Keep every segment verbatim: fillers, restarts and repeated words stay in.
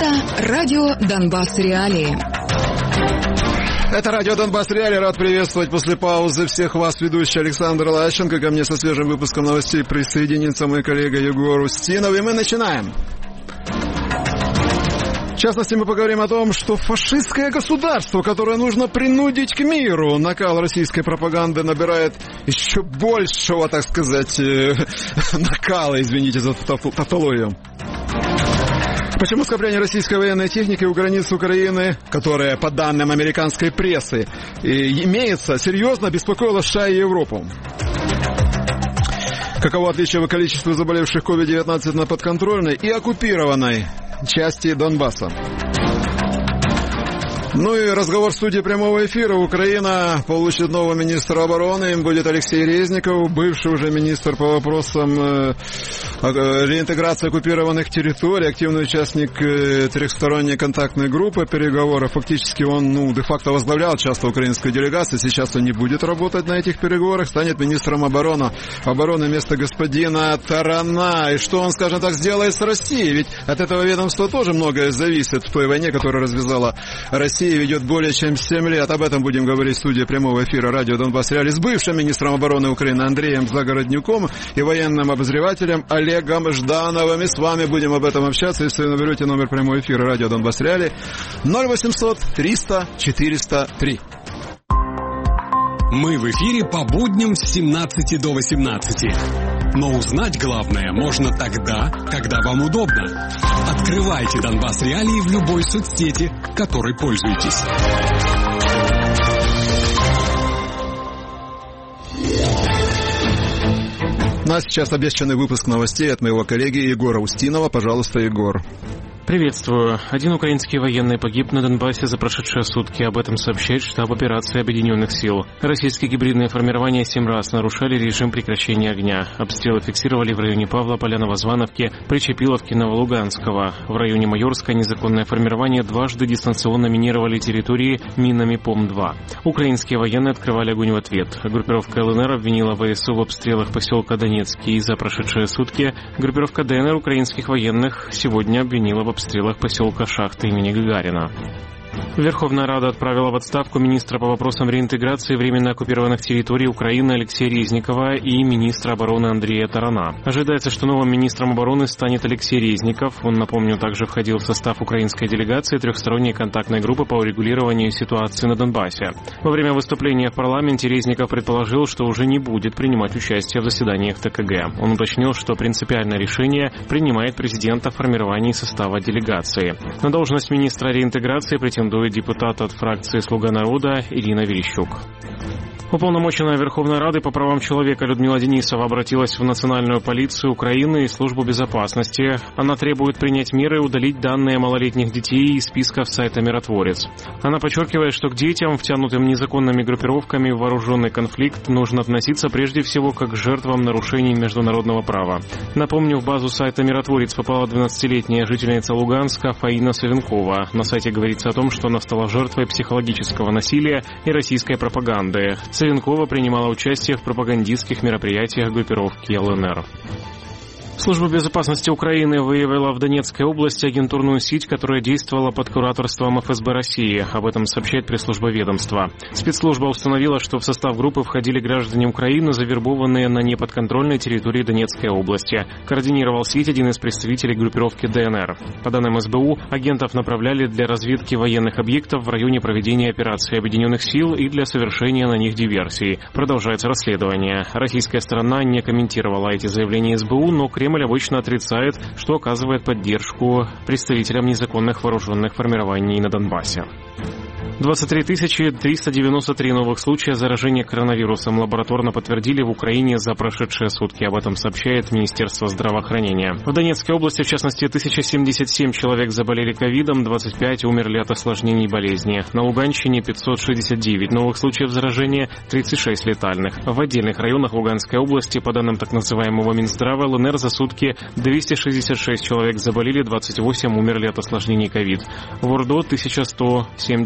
Это радио «Донбасс Реалии». Это радио «Донбасс Реалии». Рад приветствовать после паузы всех вас, ведущий Александр Лащенко. Ко мне со свежим выпуском новостей присоединится мой коллега Егор Устинов. И мы начинаем. В частности, мы поговорим о том, что фашистское государство, которое нужно принудить к миру, накал российской пропаганды набирает еще большего, так сказать, накала, извините за тавтологию. Почему скопление российской военной техники у границ Украины, которая, по данным американской прессы, имеется, серьезно беспокоило США и Европу? Каково отличие по количеству заболевших ковид девятнадцать на подконтрольной и оккупированной части Донбасса? Ну и разговор в студии прямого эфира. Украина получит нового министра обороны. Им будет Алексей Резников, бывший уже министр по вопросам э, реинтеграции оккупированных территорий, активный участник э, трехсторонней контактной группы переговоров. Фактически он, ну, де-факто возглавлял часто украинскую делегацию. Сейчас он не будет работать на этих переговорах, станет министром обороны, обороны вместо господина Тарана. И что он, скажем так, сделает с Россией? Ведь от этого ведомства тоже многое зависит в той войне, которую развязала Россия. Ведет более чем семь лет. Об этом будем говорить в студии прямого эфира радио «Донбасс Реалии» с бывшим министром обороны Украины Андреем Загороднюком и военным обозревателем Олегом Ждановым. И с вами будем об этом общаться. Если вы наберете номер прямого эфира радио «Донбасс Реалии» ноль восемьсот триста четыреста три. Мы в эфире по будням с семнадцати до восемнадцати. Но узнать главное можно тогда, когда вам удобно. Открывайте «Донбасс Реалии» в любой соцсети, которой пользуетесь. Ну а сейчас обещанный выпуск новостей от моего коллеги Егора Устинова. Пожалуйста, Егор. Приветствую. Один украинский военный погиб на Донбассе за прошедшие сутки. Об этом сообщает штаб операции Объединенных сил. Российские гибридные формирования семь раз нарушали режим прекращения огня. Обстрелы фиксировали в районе Павла-Поля, Новозвановки, Причепиловки, Новолуганского. В районе Майорска незаконное формирование дважды дистанционно минировали территории минами Пом два. Украинские военные открывали огонь в ответ. Группировка ЛНР обвинила ВСУ в обстрелах поселка Донецкий. За прошедшие сутки группировка ДНР украинских военных сегодня обвинила в обстрелах поселка Шахты имени Гагарина. Верховная Рада отправила в отставку министра по вопросам реинтеграции временно оккупированных территорий Украины Алексея Резникова и министра обороны Андрея Тарана. Ожидается, что новым министром обороны станет Алексей Резников. Он, напомню, также входил в состав украинской делегации трехсторонней контактной группы по урегулированию ситуации на Донбассе. Во время выступления в парламенте Резников предположил, что уже не будет принимать участие в заседаниях ТКГ. Он уточнил, что принципиальное решение принимает президент о формировании состава делегации. На должность министра реинтеграции претендует депутат от фракции «Слуга народа» Ирина Верещук. Уполномоченная Верховной Рады по правам человека Людмила Денисова обратилась в Национальную полицию Украины и Службу безопасности. Она требует принять меры и удалить данные малолетних детей из списков сайта «Миротворец». Она подчеркивает, что к детям, втянутым незаконными группировками в вооруженный конфликт, нужно относиться прежде всего как к жертвам нарушений международного права. Напомню, в базу сайта «Миротворец» попала двенадцатилетняя жительница Луганска Фаина Савенкова. На сайте говорится о том, что она стала жертвой психологического насилия и российской пропаганды. Савенкова принимала участие в пропагандистских мероприятиях группировки ЛНР. Служба безопасности Украины выявила в Донецкой области агентурную сеть, которая действовала под кураторством эф эс бэ России. Об этом сообщает пресс-служба ведомства. Спецслужба установила, что в состав группы входили граждане Украины, завербованные на неподконтрольной территории Донецкой области. Координировал сеть один из представителей группировки ДНР. По данным эс бэ у, агентов направляли для разведки военных объектов в районе проведения операции Объединенных сил и для совершения на них диверсий. Продолжается расследование. Российская сторона не комментировала эти заявления эс бэ у, но Кремль Кремль обычно отрицает, что оказывает поддержку представителям незаконных вооруженных формирований на Донбассе. двадцать три тысячи триста девяносто три новых случая заражения коронавирусом лабораторно подтвердили в Украине за прошедшие сутки. Об этом сообщает Министерство здравоохранения. В Донецкой области, в частности, тысяча семьдесят семь человек заболели ковидом, двадцать пять умерли от осложнений болезни. На Луганщине пятьсот шестьдесят девять новых случаев заражения, тридцать шесть летальных. В отдельных районах Луганской области, по данным так называемого Минздрава, ЛНР за сутки двести шестьдесят шесть человек заболели, двадцать восемь умерли от осложнений ковид. В Ордо тысяча сто семьдесят два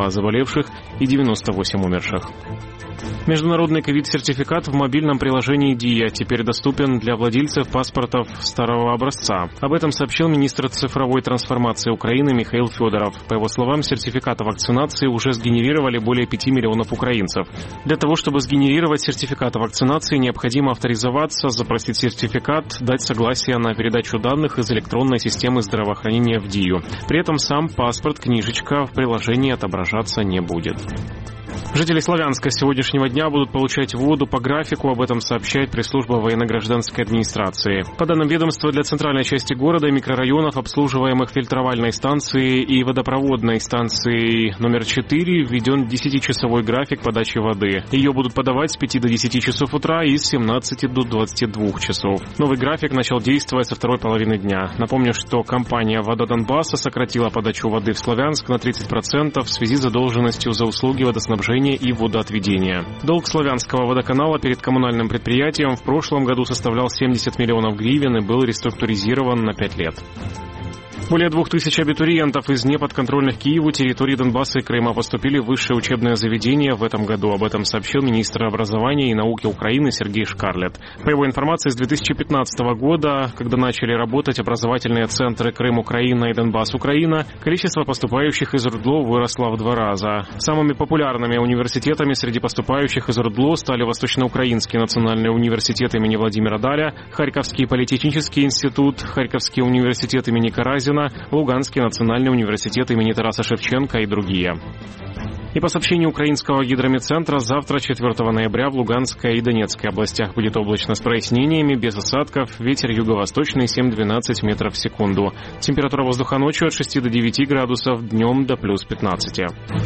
два заболевших и девяносто восемь умерших. Международный ковид-сертификат в мобильном приложении «Дия» теперь доступен для владельцев паспортов старого образца. Об этом сообщил министр цифровой трансформации Украины Михаил Федоров. По его словам, сертификат о вакцинации уже сгенерировали более пяти миллионов украинцев. Для того, чтобы сгенерировать сертификат о вакцинации, необходимо авторизоваться, запросить сертификат, дать согласие на передачу данных из электронной системы здравоохранения в «Дию». При этом сам паспорт, книжечка в приложении отображаться не будет. Жители Славянска с сегодняшнего дня будут получать воду по графику, об этом сообщает пресс-служба военно-гражданской администрации. По данным ведомства, для центральной части города и микрорайонов, обслуживаемых фильтровальной станцией и водопроводной станцией номер четыре, введен десятичасовой график подачи воды. Ее будут подавать с пяти до десяти часов утра и с семнадцати до двадцати двух часов. Новый график начал действовать со второй половины дня. Напомню, что компания «Вода Донбасса» сократила подачу воды в Славянск на тридцать процентов в связи с задолженностью за услуги водоснабжения и водоотведения. Долг Славянского водоканала перед коммунальным предприятием в прошлом году составлял семьдесят миллионов гривен и был реструктуризирован на пять лет. Более двух тысяч абитуриентов из неподконтрольных Киеву территорий Донбасса и Крыма поступили в высшее учебное заведение в этом году. Об этом сообщил министр образования и науки Украины Сергей Шкарлет. По его информации, с две тысячи пятнадцатого года, когда начали работать образовательные центры Крым, Украина и Донбасс, Украина, количество поступающих из РУДЛО выросло в два раза. Самыми популярными университетами среди поступающих из РУДЛО стали Восточноукраинский национальный университет имени Владимира Даля, Харьковский политехнический институт, Харьковский университет имени Каразина, Луганский национальный университет имени Тараса Шевченко и другие. И по сообщению Украинского гидрометцентра, завтра, четвёртого ноября, в Луганской и Донецкой областях будет облачно с прояснениями, без осадков, ветер юго-восточный семь-двенадцать метров в секунду. Температура воздуха ночью от шести до девяти градусов, днем до плюс пятнадцати.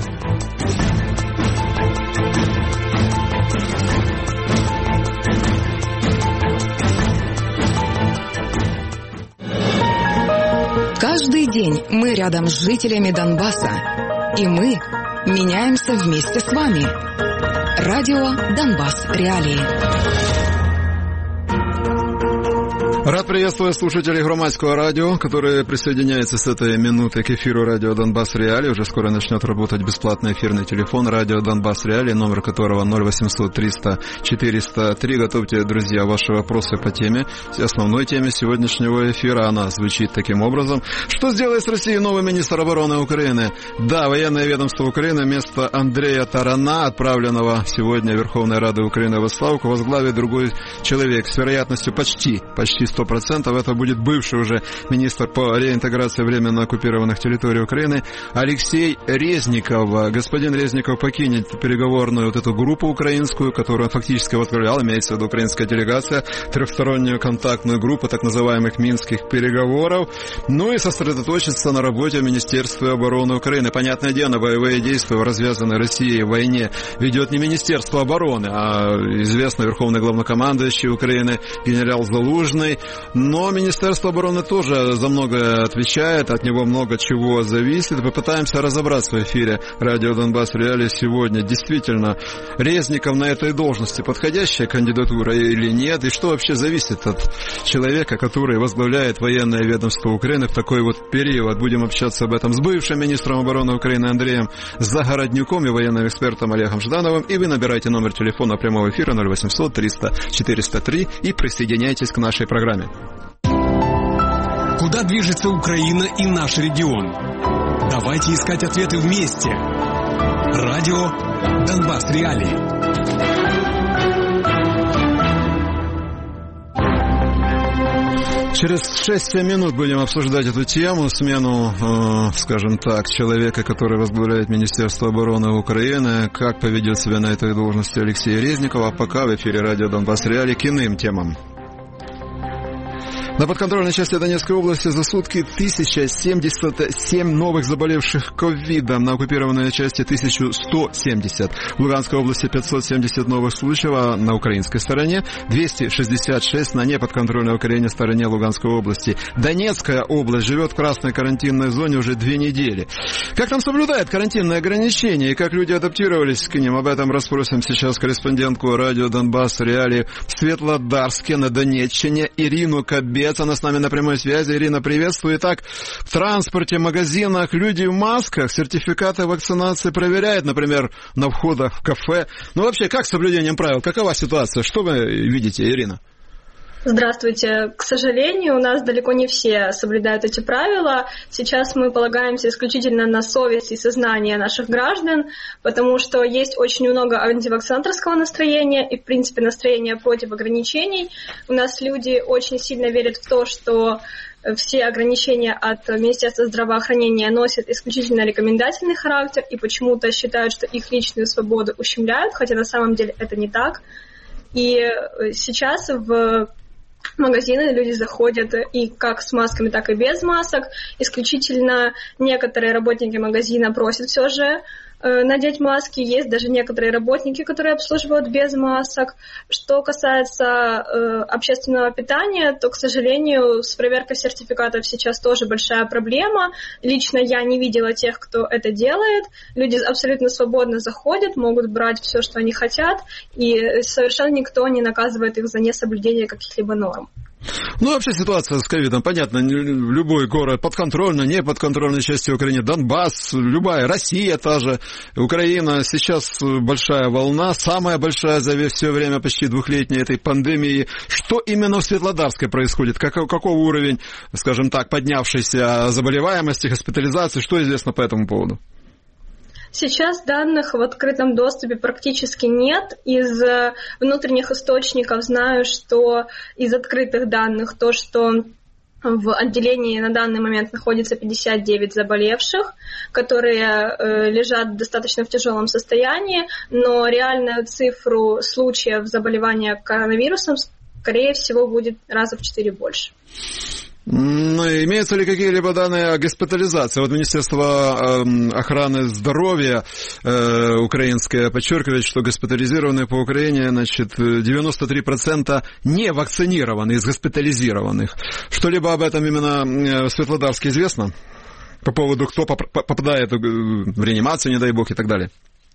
Каждый день мы рядом с жителями Донбасса. И мы меняемся вместе с вами. Радио «Донбасс. Реалии». Рад приветствовать слушателей Громадского радио, которые присоединяются с этой минуты к эфиру радио «Донбасс Реалии». Уже скоро начнет работать бесплатный эфирный телефон радио «Донбасс Реалии», номер которого ноль восемьсот триста четыреста три. Готовьте, друзья, ваши вопросы по теме, основной теме сегодняшнего эфира. Она звучит таким образом. Что сделает с Россией новый министр обороны Украины? Да, военное ведомство Украины вместо Андрея Тарана, отправленного сегодня Верховной Рады Украины в отставку, возглавит другой человек с вероятностью почти, почти сто процентов. Это будет бывший уже министр по реинтеграции временно оккупированных территорий Украины Алексей Резников. Господин Резников покинет переговорную вот эту группу украинскую, которую он фактически возглавлял, имеется в виду украинская делегация, трехстороннюю контактную группу так называемых минских переговоров, ну и сосредоточиться на работе в Министерстве обороны Украины. Понятное дело, боевые действия в развязанной Россией войне ведет не Министерство обороны, а известный верховный главнокомандующий Украины генерал Залужный. Но Министерство обороны тоже за многое отвечает, от него много чего зависит. Попытаемся разобраться в эфире радио «Донбасс Реалии» сегодня. Действительно, Резников на этой должности подходящая кандидатура или нет? И что вообще зависит от человека, который возглавляет военное ведомство Украины в такой вот период? Будем общаться об этом с бывшим министром обороны Украины Андреем Загороднюком и военным экспертом Олегом Ждановым. И вы набирайте номер телефона прямого эфира ноль восемьсот триста четыреста три и присоединяйтесь к нашей программе. Куда движется Украина и наш регион? Давайте искать ответы вместе. Радио «Донбасс Реалии». Через шесть-семь минут будем обсуждать эту тему, смену, э, скажем так, человека, который возглавляет Министерство обороны Украины, как поведет себя на этой должности Алексей Резников, а пока в эфире радио «Донбасс Реалии» к иным темам. На подконтрольной части Донецкой области за сутки тысяча семьдесят семь новых заболевших ковидом, на оккупированной части тысяча сто семьдесят. В Луганской области пятьсот семьдесят новых случаев, а на украинской стороне двести шестьдесят шесть на неподконтрольной Украине стороне Луганской области. Донецкая область живет в красной карантинной зоне уже две недели. Как там соблюдают карантинные ограничения и как люди адаптировались к ним? Об этом расспросим сейчас корреспондентку радио «Донбасс Реалии» в Светлодарске на Донеччине Ирину Кобе. Кобец, она с нами на прямой связи. Ирина, приветствую. Итак, в транспорте, магазинах люди в масках, сертификаты вакцинации проверяют, например, на входах в кафе. Ну, вообще, как с соблюдением правил? Какова ситуация? Что вы видите, Ирина? Здравствуйте. К сожалению, у нас далеко не все соблюдают эти правила. Сейчас мы полагаемся исключительно на совесть и сознание наших граждан, потому что есть очень много антивакцинаторского настроения и, в принципе, настроения против ограничений. У нас люди очень сильно верят в то, что все ограничения от Министерства здравоохранения носят исключительно рекомендательный характер и почему-то считают, что их личную свободу ущемляют, хотя на самом деле это не так. И сейчас в магазины люди заходят и как с масками, так и без масок. Исключительно некоторые работники магазина просят все же э, надеть маски. Есть даже некоторые работники, которые обслуживают без масок. Что касается э, общественного питания, то, к сожалению, с проверкой сертификатов сейчас тоже большая проблема. Лично я не видела тех, кто это делает. Люди абсолютно свободно заходят, могут брать все, что они хотят, и совершенно никто не наказывает их за несоблюдение каких-либо норм. Ну, вообще ситуация с ковидом, понятно, любой город подконтрольно, не подконтрольной части Украины, Донбасс, любая, Россия та же, Украина, сейчас большая волна, самая большая за все время почти двухлетней этой пандемии. Что именно в Светлодарской происходит? Каков, каков уровень, скажем так, поднявшейся заболеваемости, госпитализации, что известно по этому поводу? Сейчас данных в открытом доступе практически нет. Из внутренних источников знаю, что из открытых данных то, что в отделении на данный момент находится пятьдесят девять заболевших, которые э, лежат достаточно в тяжелом состоянии, но реальную цифру случаев заболевания коронавирусом, скорее всего, будет раза в четыре больше. Ну, имеются ли какие-либо данные о госпитализации? Вот Министерство э, охраны здоровья э, украинское подчеркивает, что госпитализированные по Украине, значит, девяносто три процента не вакцинированы из госпитализированных. Что-либо об этом именно в Светлодарске известно? По поводу, кто попадает в реанимацию, не дай бог, и так далее?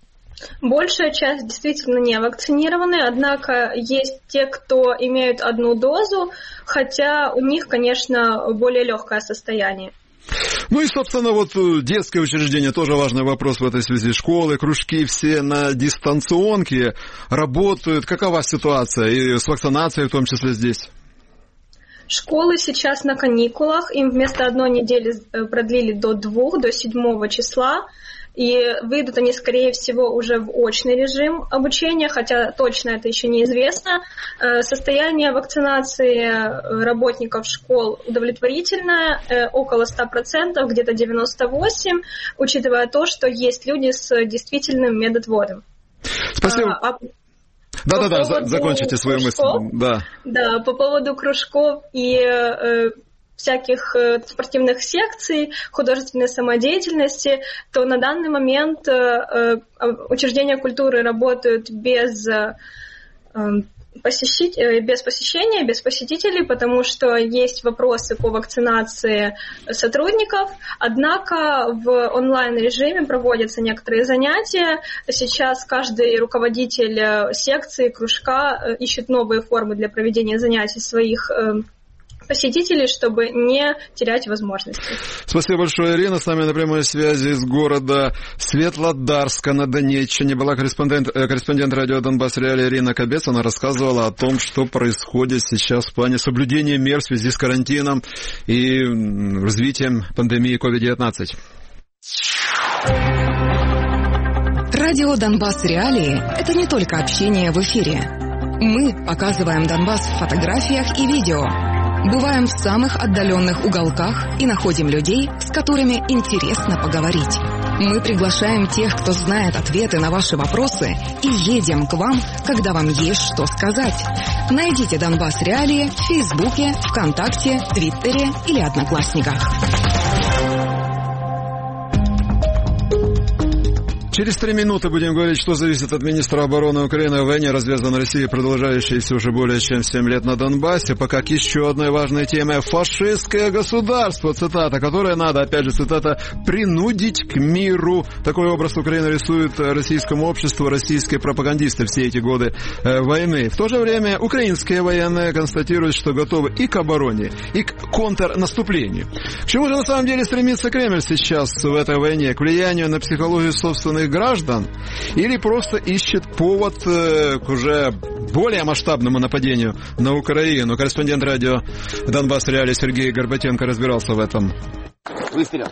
Большая часть действительно не вакцинированы, однако есть те, кто имеют одну дозу, хотя у них, конечно, более легкое состояние. Ну и, собственно, вот детское учреждение, тоже важный вопрос в этой связи. Школы, кружки, все на дистанционке работают. Какова ситуация и с вакцинацией в том числе здесь? Школы сейчас на каникулах, им вместо одной недели продлили до двух, до седьмого числа. И выйдут они, скорее всего, уже в очный режим обучения, хотя точно это еще неизвестно. Состояние вакцинации работников школ удовлетворительное, около сто процентов, где-то девяносто восемь процентов, учитывая то, что есть люди с действительным медотвором. Спасибо. А, Да-да-да, за, закончите свою мысль. Да. Да, по поводу кружков и э, всяких э, спортивных секций, художественной самодеятельности, то на данный момент э, учреждения культуры работают без, э, посещить, э, без посещения, без посетителей, потому что есть вопросы по вакцинации сотрудников. Однако в онлайн-режиме проводятся некоторые занятия. Сейчас каждый руководитель секции, кружка ищет новые формы для проведения занятий своих э, посетителей, чтобы не терять возможности. Спасибо большое, Ирина. С нами на прямой связи из города Светлодарска на Донеччине была корреспондент, корреспондент радио Донбасс Реалии Ирина Кобец. Она рассказывала о том, что происходит сейчас в плане соблюдения мер в связи с карантином и развитием пандемии ковид девятнадцать. Радио Донбасс Реалии – это не только общение в эфире. Мы показываем Донбасс в фотографиях и видео. Бываем в самых отдаленных уголках и находим людей, с которыми интересно поговорить. Мы приглашаем тех, кто знает ответы на ваши вопросы, и едем к вам, когда вам есть что сказать. Найдите Донбасс Реалии в Фейсбуке, ВКонтакте, Твиттере или Одноклассниках. Через три минуты будем говорить, что зависит от министра обороны Украины о войне, развязанной Россией, продолжающейся уже более чем семь лет на Донбассе. Пока к еще одной важной теме — фашистское государство, цитата, которое надо, опять же, цитата, принудить к миру. Такой образ Украины рисует российскому обществу российские пропагандисты все эти годы э, войны. В то же время украинские военные констатируют, что готовы и к обороне, и к контрнаступлению. К чему же на самом деле стремится Кремль сейчас в этой войне? К влиянию на психологию собственных граждан? Или просто ищет повод э, к уже более масштабному нападению на Украину? Корреспондент радио «Донбасс Реалии» Сергей Горбатенко разбирался в этом. Выстрел.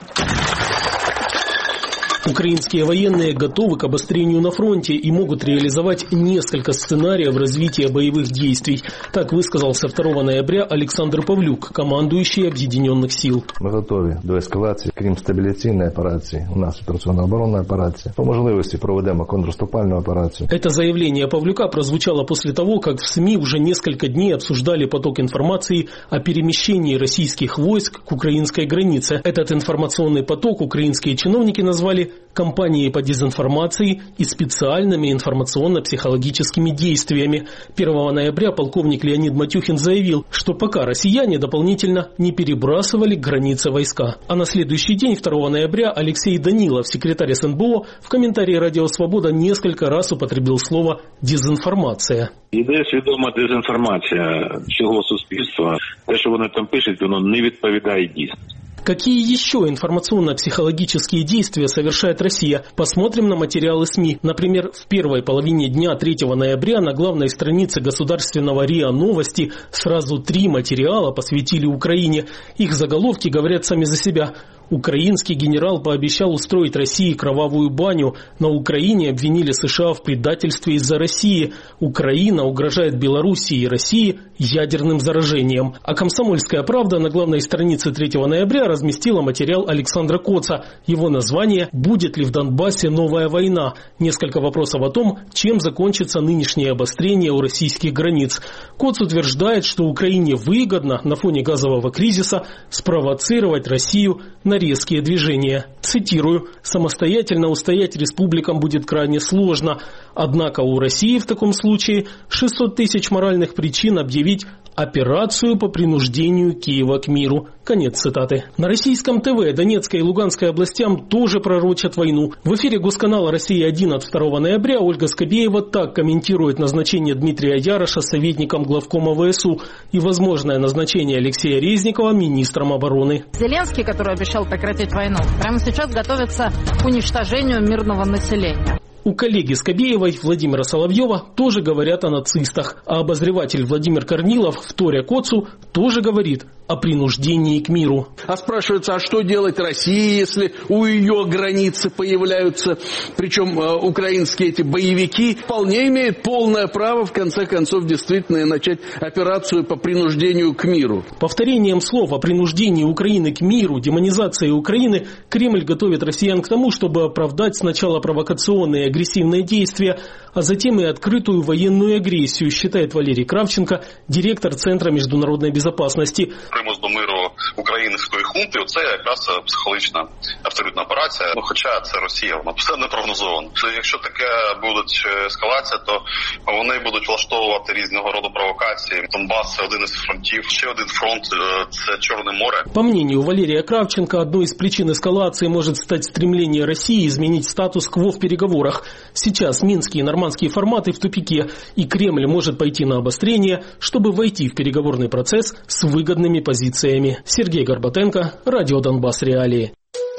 Украинские военные готовы к обострению на фронте и могут реализовать несколько сценариев развития боевых действий. Так высказался второго ноября Олександр Павлюк, командующий Объединенных сил. Мы готові до ескалації, крім стабіляційної операції, у нас операційно-оборонна операція. По можливости проведемо контрнаступальную операцию. Это заявление Павлюка прозвучало после того, как в СМИ уже несколько дней обсуждали поток информации о перемещении российских войск к украинской границе. Этот информационный поток украинские чиновники назвали кампанией по дезинформации и специальными информационно-психологическими действиями. первого ноября полковник Леонид Матюхин заявил, что пока россияне дополнительно не перебрасывали к границе войска. А на следующий день, второго ноября, Алексей Данилов, секретарь СНБО, в комментарии «Радио Свобода» несколько раз употребил слово «дезинформация». Іде свідома дезінформація всього суспільства. Те, що вони там пишуть, воно не відповідає дійсності. Какие еще информационно-психологические действия совершает Россия? Посмотрим на материалы СМИ. Например, в первой половине дня третьего ноября на главной странице государственного РИА Новости сразу три материала посвятили Украине. Их заголовки говорят сами за себя. Украинский генерал пообещал устроить России кровавую баню. На Украине обвинили США в предательстве из-за России. Украина угрожает Белоруссии и России ядерным заражением. А «Комсомольская правда» на главной странице третьего ноября разместила материал Александра Коца. Его название «Будет ли в Донбассе новая война?». Несколько вопросов о том, чем закончится нынешнее обострение у российских границ. Коц утверждает, что Украине выгодно на фоне газового кризиса спровоцировать Россию на резкие движения. Цитирую: «Самостоятельно устоять республикам будет крайне сложно. Однако у России в таком случае шестьсот тысяч моральных причин объявить операцию по принуждению Киева к миру». Конец цитаты. На российском ТВ Донецкой и Луганской областям тоже пророчат войну. В эфире госканала «Россия-один» от второго ноября Ольга Скобеева так комментирует назначение Дмитрия Яроша советником главкома ВСУ и возможное назначение Алексея Резникова министром обороны. Зеленский, который обещал прекратить войну, прямо сейчас готовится к уничтожению мирного населения. У коллеги Скобеевой Владимира Соловьева тоже говорят о нацистах, а обозреватель Владимир Корнилов, вторя Коцу, тоже говорит о принуждении к миру. А спрашивается, а что делать России, если у ее границы появляются, причем э, украинские эти боевики, вполне имеет полное право, в конце концов, действительно начать операцию по принуждению к миру. Повторением слов о принуждении Украины к миру, демонизации Украины, Кремль готовит россиян к тому, чтобы оправдать сначала провокационные агрессивные действия, а затем и открытую военную агрессию, считает Валерий Кравченко, директор Центра международной безопасности. Примус до миру української хунти – це якраз психологічна абсолютна операція. Ну, хоча це Росія, вона все не прогнозовано. Якщо таке буде ескалація, то вони будуть влаштовувати різного роду провокації. Донбас – це один із фронтів. Ще один фронт – це Чорне море. По мнению Валерия Кравченко, одной из причин эскалации может стать стремление России изменить статус-кво в переговорах. Сейчас минские и нормандские форматы в тупике, и Кремль может пойти на обострение, чтобы войти в переговорный процесс с выгодными позициями. Сергей Горбатенко, Радио Донбасс Реалии.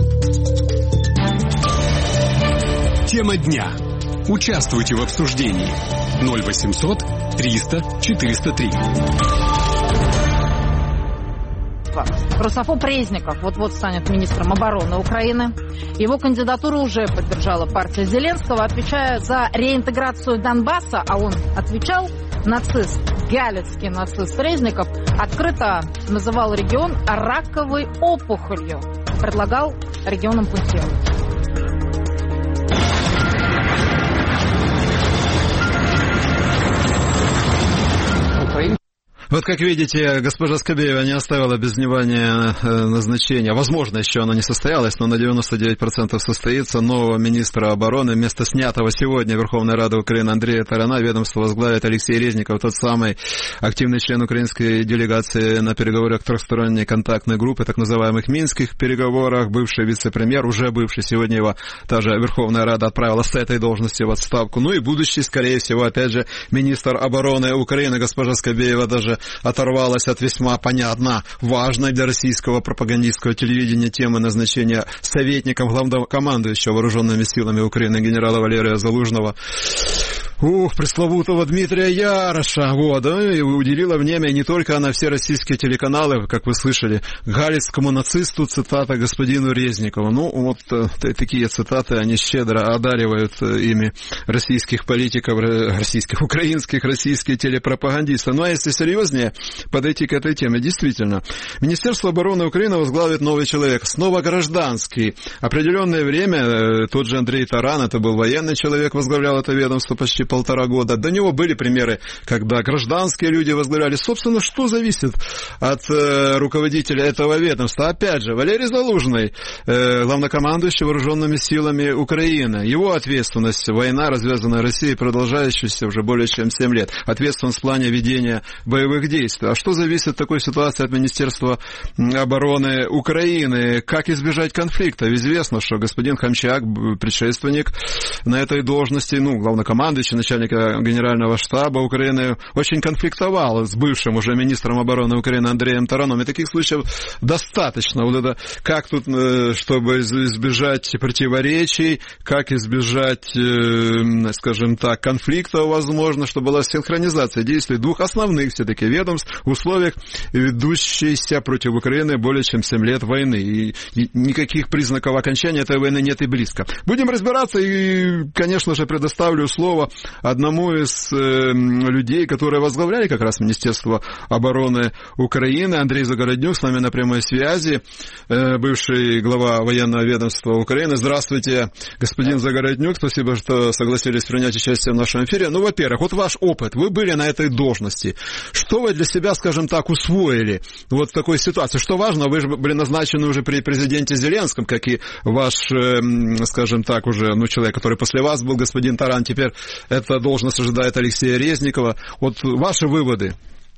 Тема дня. Участвуйте в обсуждении. ноль восемьсот триста четыреста три. Русофоб Резников вот-вот станет министром обороны Украины. Его кандидатуру уже поддержала партия Зеленского, отвечая за реинтеграцию Донбасса, а он отвечал, нацист, галицкий нацист Резников, открыто называл регион раковой опухолью, предлагал регионам пунктировать. Вот, как видите, госпожа Скобеева не оставила без внимания назначения. Возможно, еще оно не состоялось, но на девяносто девять процентов состоится нового министра обороны. Вместо снятого сегодня Верховной Рады Украины Андрея Тарана ведомство возглавит Алексей Резников, тот самый активный член украинской делегации на переговорах трехсторонней контактной группы, так называемых минских переговорах, бывший вице-премьер, уже бывший, сегодня его та же Верховная Рада отправила с этой должности в отставку. Ну и будущий, скорее всего, опять же, министр обороны Украины, госпожа Скобеева, даже оторвалась от весьма понятно важной для российского пропагандистского телевидения темы назначения советником главнокомандующего вооруженными силами Украины генерала Валерия Залужного. Ух, пресловутого Дмитрия Яроша, вот, и уделила внимание не только на все российские телеканалы, как вы слышали, галицкому нацисту, цитата, господину Резникову. Ну, вот такие цитаты, они щедро одаривают ими российских политиков, российских, украинских, российских телепропагандистов. Ну, а если серьезнее подойти к этой теме, действительно, Министерство обороны Украины возглавит новый человек, снова гражданский. Определенное время тот же Андрей Таран, это был военный человек, возглавлял это ведомство почти полтора года. До него были примеры, когда гражданские люди возглавляли. Собственно, что зависит от э, руководителя этого ведомства? Опять же, Валерий Залужный, э, главнокомандующий вооруженными силами Украины. Его ответственность, война, развязанная Россией, продолжающаяся уже более чем семь лет. Ответственность в плане ведения боевых действий. А что зависит в такой ситуации от Министерства обороны Украины? Как избежать конфликта? Известно, что господин Хомчак, предшественник на этой должности, ну, главнокомандующий, начальника Генерального штаба Украины, очень конфликтовал с бывшим уже министром обороны Украины Андреем Тараном. И таких случаев достаточно. Вот это, как тут, чтобы избежать противоречий, как избежать, скажем так, конфликта, возможно, чтобы была синхронизация действий двух основных все-таки ведомств в условиях ведущейся против Украины более чем семь лет войны. И никаких признаков окончания этой войны нет и близко. Будем разбираться, и, конечно же, предоставлю слово одному из э, людей, которые возглавляли как раз Министерство обороны Украины, Андрей Загороднюк, с нами на прямой связи, э, бывший глава военного ведомства Украины. Здравствуйте, господин Загороднюк, спасибо, что согласились принять участие в нашем эфире. Ну, во-первых, вот ваш опыт, вы были на этой должности. Что вы для себя, скажем так, усвоили вот в такой ситуации? Что важно, вы же были назначены уже при президенте Зеленском, как и ваш, э, скажем так, уже, ну, человек, который после вас был, господин Таран, теперь эта должность ожидает Алексея Резникова. Вот ваши выводы.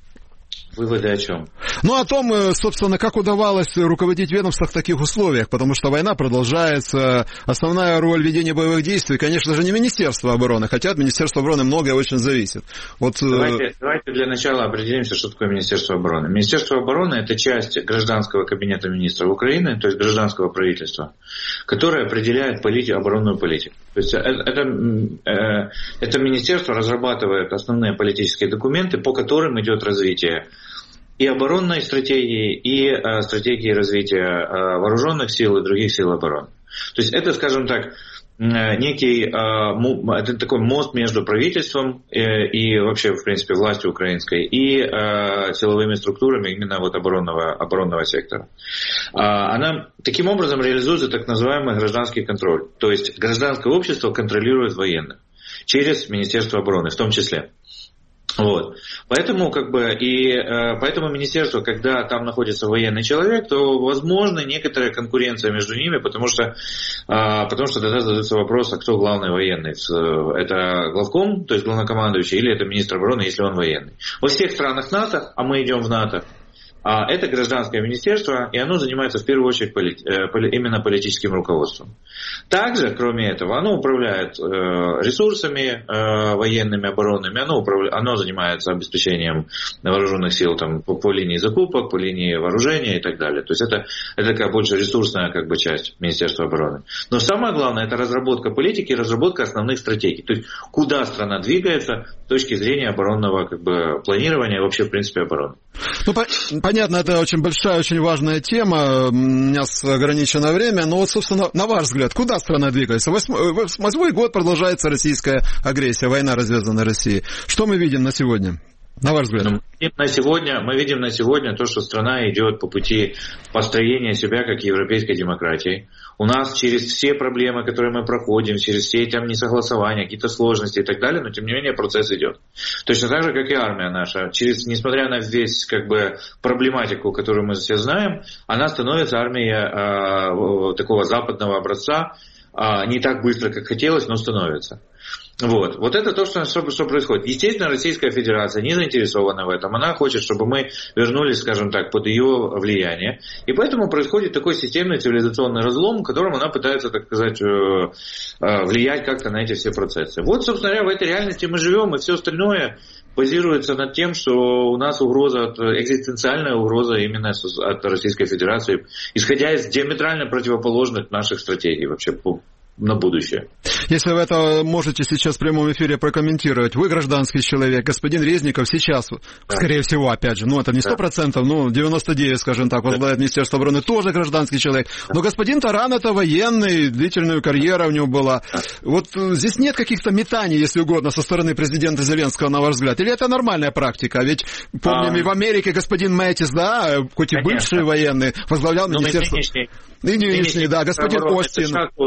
Выводы о чем? Ну, о том, собственно, как удавалось руководить ведомством в таких условиях, потому что война продолжается. Основная роль ведения боевых действий, конечно же, не Министерство обороны, хотя от Министерства обороны многое очень зависит. Вот... Давайте, давайте для начала определимся, что такое Министерство обороны. Министерство обороны – это часть гражданского кабинета министров Украины, то есть гражданского правительства, которое определяет политику, оборонную политику. То есть это, это, это министерство разрабатывает основные политические документы, по которым идет развитие и оборонной стратегии, и э, стратегии развития э, вооруженных сил и других сил обороны. То есть это, скажем так, э, некий э, это такой мост между правительством э, и вообще, в принципе, властью украинской и э, силовыми структурами именно вот оборонного, оборонного сектора. Э, она таким образом реализуется так называемый гражданский контроль. То есть гражданское общество контролирует военных через Министерство обороны в том числе. Вот. Поэтому, как бы, и э, поэтому министерство, когда там находится военный человек, то возможна некоторая конкуренция между ними, потому что, э, потому что тогда задается вопрос, а кто главный военный? Это главком, то есть главнокомандующий, или это министр обороны, если он военный? Во всех странах НАТО, а мы идем в НАТО, а это гражданское министерство, и оно занимается в первую очередь полит, э, поли, именно политическим руководством. Также, кроме этого, оно управляет э, ресурсами э, военными, оборонными, оно, управля, оно занимается обеспечением вооруженных сил там, по, по линии закупок, по линии вооружения и так далее. То есть это, это такая больше ресурсная как бы, часть Министерства обороны. Но самое главное, это разработка политики и разработка основных стратегий. То есть куда страна двигается с точки зрения оборонного как бы, планирования и вообще в принципе обороны. Ну, понятно, это очень большая, очень важная тема, у меня ограничено время, но вот, собственно, на ваш взгляд, куда страна двигается? Восьмой, восьмой год продолжается российская агрессия, война, развязанная Россией. Что мы видим на сегодня? На ваш взгляд? Мы видим на сегодня, мы видим на сегодня то, что страна идет по пути построения себя как европейской демократии. У нас через все проблемы, которые мы проходим, через все там несогласования, какие-то сложности и так далее, но тем не менее процесс идет. Точно так же, как и армия наша. Через, несмотря на весь как бы проблематику, которую мы все знаем, она становится армией э, такого западного образца, э, не так быстро, как хотелось, но становится. Вот. Вот это то, что, что, что происходит. Естественно, Российская Федерация не заинтересована в этом. Она хочет, чтобы мы вернулись, скажем так, под ее влияние. И поэтому происходит такой системный цивилизационный разлом, в котором она пытается, так сказать, влиять как-то на эти все процессы. Вот, собственно говоря, в этой реальности мы живем, и все остальное базируется над тем, что у нас угроза, экзистенциальная угроза именно от Российской Федерации, исходя из диаметрально противоположных наших стратегий вообще на будущее. Если вы это можете сейчас в прямом эфире прокомментировать, вы гражданский человек, господин Резников сейчас, да. скорее всего, опять же, ну это не сто процентов, ну девяносто девять, скажем так, возглавляет Министерство обороны, тоже гражданский человек, но господин Таран это военный, длительную карьеру у него была. Вот здесь нет каких-то метаний, если угодно, со стороны президента Зеленского, на ваш взгляд, или это нормальная практика? Ведь помним, а... и в Америке господин Мэттис, да, хоть и Конечно. бывший военный, возглавлял но Министерство... И нынешний, да, господин Остин.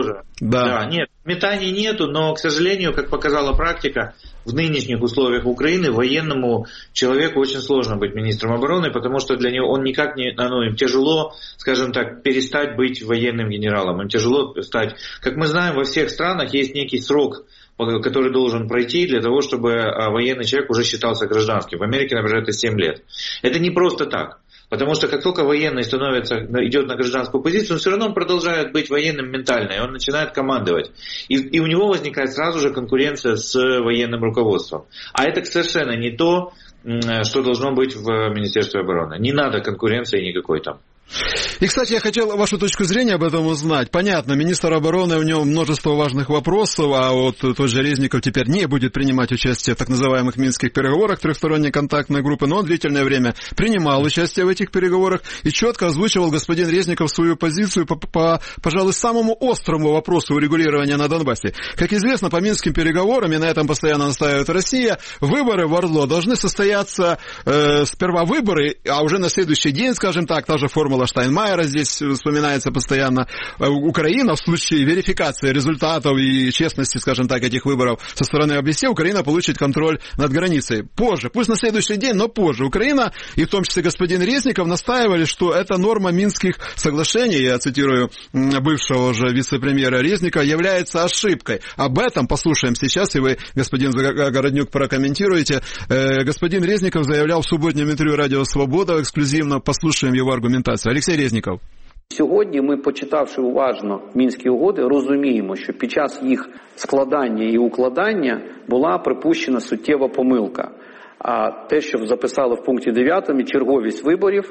Да. да, нет, метаний нету, но, к сожалению, как показала практика, в нынешних условиях Украины военному человеку очень сложно быть министром обороны, потому что для него он никак не, ну, им тяжело, скажем так, перестать быть военным генералом, им тяжело стать. Как мы знаем, во всех странах есть некий срок, который должен пройти для того, чтобы военный человек уже считался гражданским. В Америке, например, это семь лет. Это не просто так. Потому что как только военный становится, идет на гражданскую позицию, он все равно продолжает быть военным ментально, и он начинает командовать. И, и у него возникает сразу же конкуренция с военным руководством. А это совершенно не то, что должно быть в Министерстве обороны. Не надо конкуренции никакой там. И, кстати, я хотел вашу точку зрения об этом узнать. Понятно, министр обороны, у него множество важных вопросов, а вот тот же Резников теперь не будет принимать участие в так называемых минских переговорах трехсторонней контактной группы, но он длительное время принимал участие в этих переговорах и четко озвучивал господин Резников свою позицию по, по, пожалуй, самому острому вопросу урегулирования на Донбассе. Как известно, по минским переговорам, и на этом постоянно настаивает Россия, выборы в Ордло должны состояться э, сперва выборы, а уже на следующий день, скажем так, та же формула Штайнмайера здесь вспоминается постоянно. Украина в случае верификации результатов и честности, скажем так, этих выборов со стороны ОБСЕ, Украина получит контроль над границей. Позже, пусть на следующий день, но позже. Украина, и в том числе господин Резников, настаивали, что это норма Минских соглашений, я цитирую бывшего уже вице-премьера Резника, является ошибкой. Об этом послушаем сейчас, и вы, господин Загороднюк, прокомментируете. Господин Резников заявлял в субботнем интервью «Радио Свобода», эксклюзивно послушаем его аргументацию. Олексій Резніков. Сьогодні ми, почитавши уважно Мінські угоди, розуміємо, що під час їх складання і укладання була припущена суттєва помилка. А те, що записали в пункті дев'ятому, черговість виборів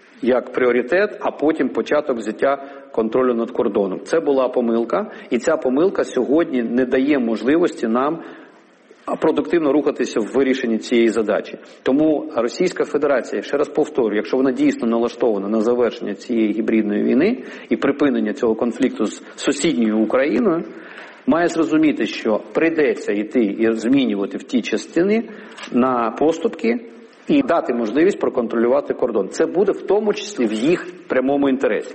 як пріоритет, а потім початок взяття контролю над кордоном. Це була помилка, і ця помилка сьогодні не дає можливості нам продуктивно рухатися в вирішенні цієї задачі. Тому Російська Федерація, ще раз повторюю, якщо вона дійсно налаштована на завершення цієї гібридної війни і припинення цього конфлікту з сусідньою Україною, має зрозуміти, що прийдеться йти і змінювати в ті частини на поступки і дати можливість проконтролювати кордон. Це буде в тому числі в їх прямому інтересі.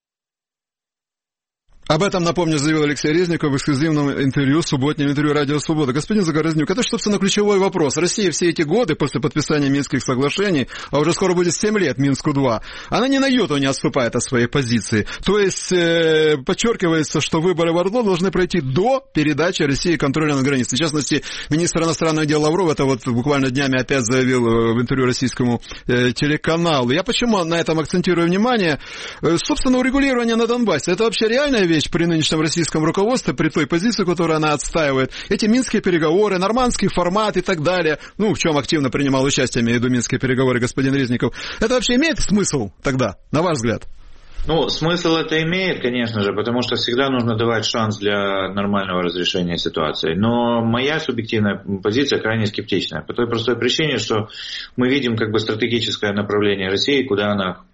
Об этом, напомню, заявил Алексей Резников в эксклюзивном интервью, субботнем интервью «Радио Свобода». Господин Загороднюк, это, собственно, ключевой вопрос. Россия все эти годы после подписания Минских соглашений, а уже скоро будет семь лет Минску-два, она ни на йоту не отступает от своей позиции. То есть, э, подчеркивается, что выборы в Ордло должны пройти до передачи России контроля над границей. В частности, министр иностранных дел Лавров это вот буквально днями опять заявил в интервью российскому э, телеканалу. Я почему на этом акцентирую внимание? Э, собственно, урегулирование на Донбассе, это вообще реальная вещь при нынешнем российском руководстве, при той позиции, которую она отстаивает. Эти минские переговоры, нормандский формат и так далее, ну, в чем активно принимал участие, имею в виду минские переговоры господин Резников, это вообще имеет смысл тогда, на ваш взгляд? Ну, смысл это имеет, конечно же, потому что всегда нужно давать шанс для нормального разрешения ситуации. Но моя субъективная позиция крайне скептичная. По той простой причине, что мы видим как бы стратегическое направление России, куда она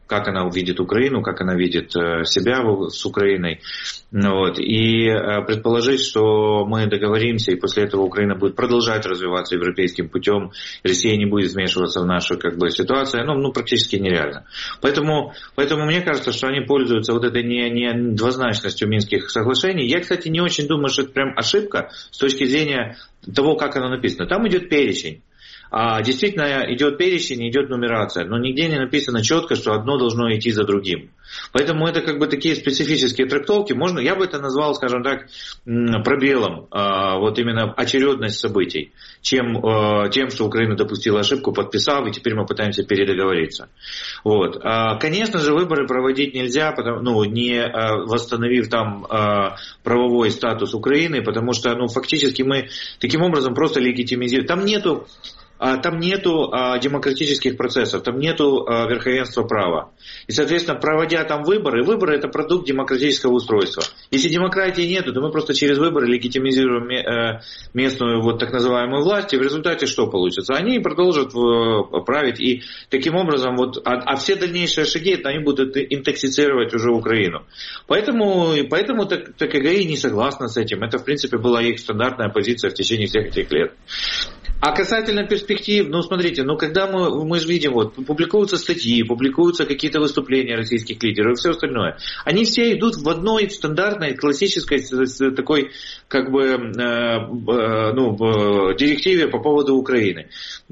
как она увидит Украину, как она видит себя с Украиной. Вот. И предположить, что мы договоримся, и после этого Украина будет продолжать развиваться европейским путем, Россия не будет вмешиваться в нашу как бы, ситуацию, ну, ну практически нереально. Поэтому, поэтому мне кажется, что они пользуются вот этой не, не двузначностью Минских соглашений. Я, кстати, не очень думаю, что это прям ошибка с точки зрения того, как оно написано. Там идет перечень. А действительно идет перечень, идет нумерация, но нигде не написано четко, что одно должно идти за другим. Поэтому это как бы такие специфические трактовки. Можно, я бы это назвал, скажем так, пробелом, вот именно очередность событий, чем тем, что Украина допустила ошибку, подписав, и теперь мы пытаемся передоговориться. Вот. Конечно же, выборы проводить нельзя, потому, ну, не восстановив там правовой статус Украины, потому что, ну, фактически мы таким образом просто легитимизируем. Там нету Там нету а, демократических процессов, там нету а, верховенства права. И, соответственно, проводя там выборы, выборы это продукт демократического устройства. Если демократии нету, то мы просто через выборы легитимизируем э, местную вот так называемую власть, и в результате что получится? Они продолжат э, править, и таким образом, вот, а, а все дальнейшие шаги, это они будут интоксицировать уже Украину. Поэтому, поэтому так, ТКГИ не согласна с этим. Это, в принципе, была их стандартная позиция в течение всех этих лет. А касательно перспектив, ну смотрите, ну когда мы, мы же видим, вот, публикуются статьи, публикуются какие-то выступления российских лидеров и все остальное, они все идут в одной стандартной, классической такой, как бы, э, э, ну, директиве по поводу Украины.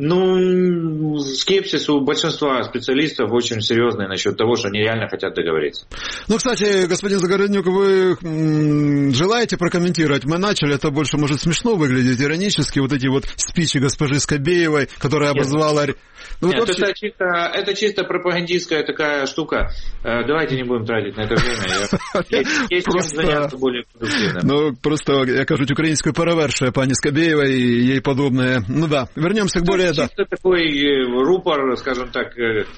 Ну, скепсис у большинства специалистов очень серьезный насчет того, что они реально хотят договориться. Ну, кстати, господин Загороднюк, вы м, желаете прокомментировать? Мы начали, это больше может смешно выглядеть, иронически, вот эти вот спичи госпожи Скобеевой, которая обозвала... Ну, Нет, вот вообще... это, чисто, это чисто пропагандистская такая штука. Давайте не будем тратить на это время. Есть чем заняться более продуктивно. Ну, просто, я кажуть, українською перевершує пані Скобеєва и ей подобное. Ну да, вернемся к более... Это чисто такой рупор, скажем так,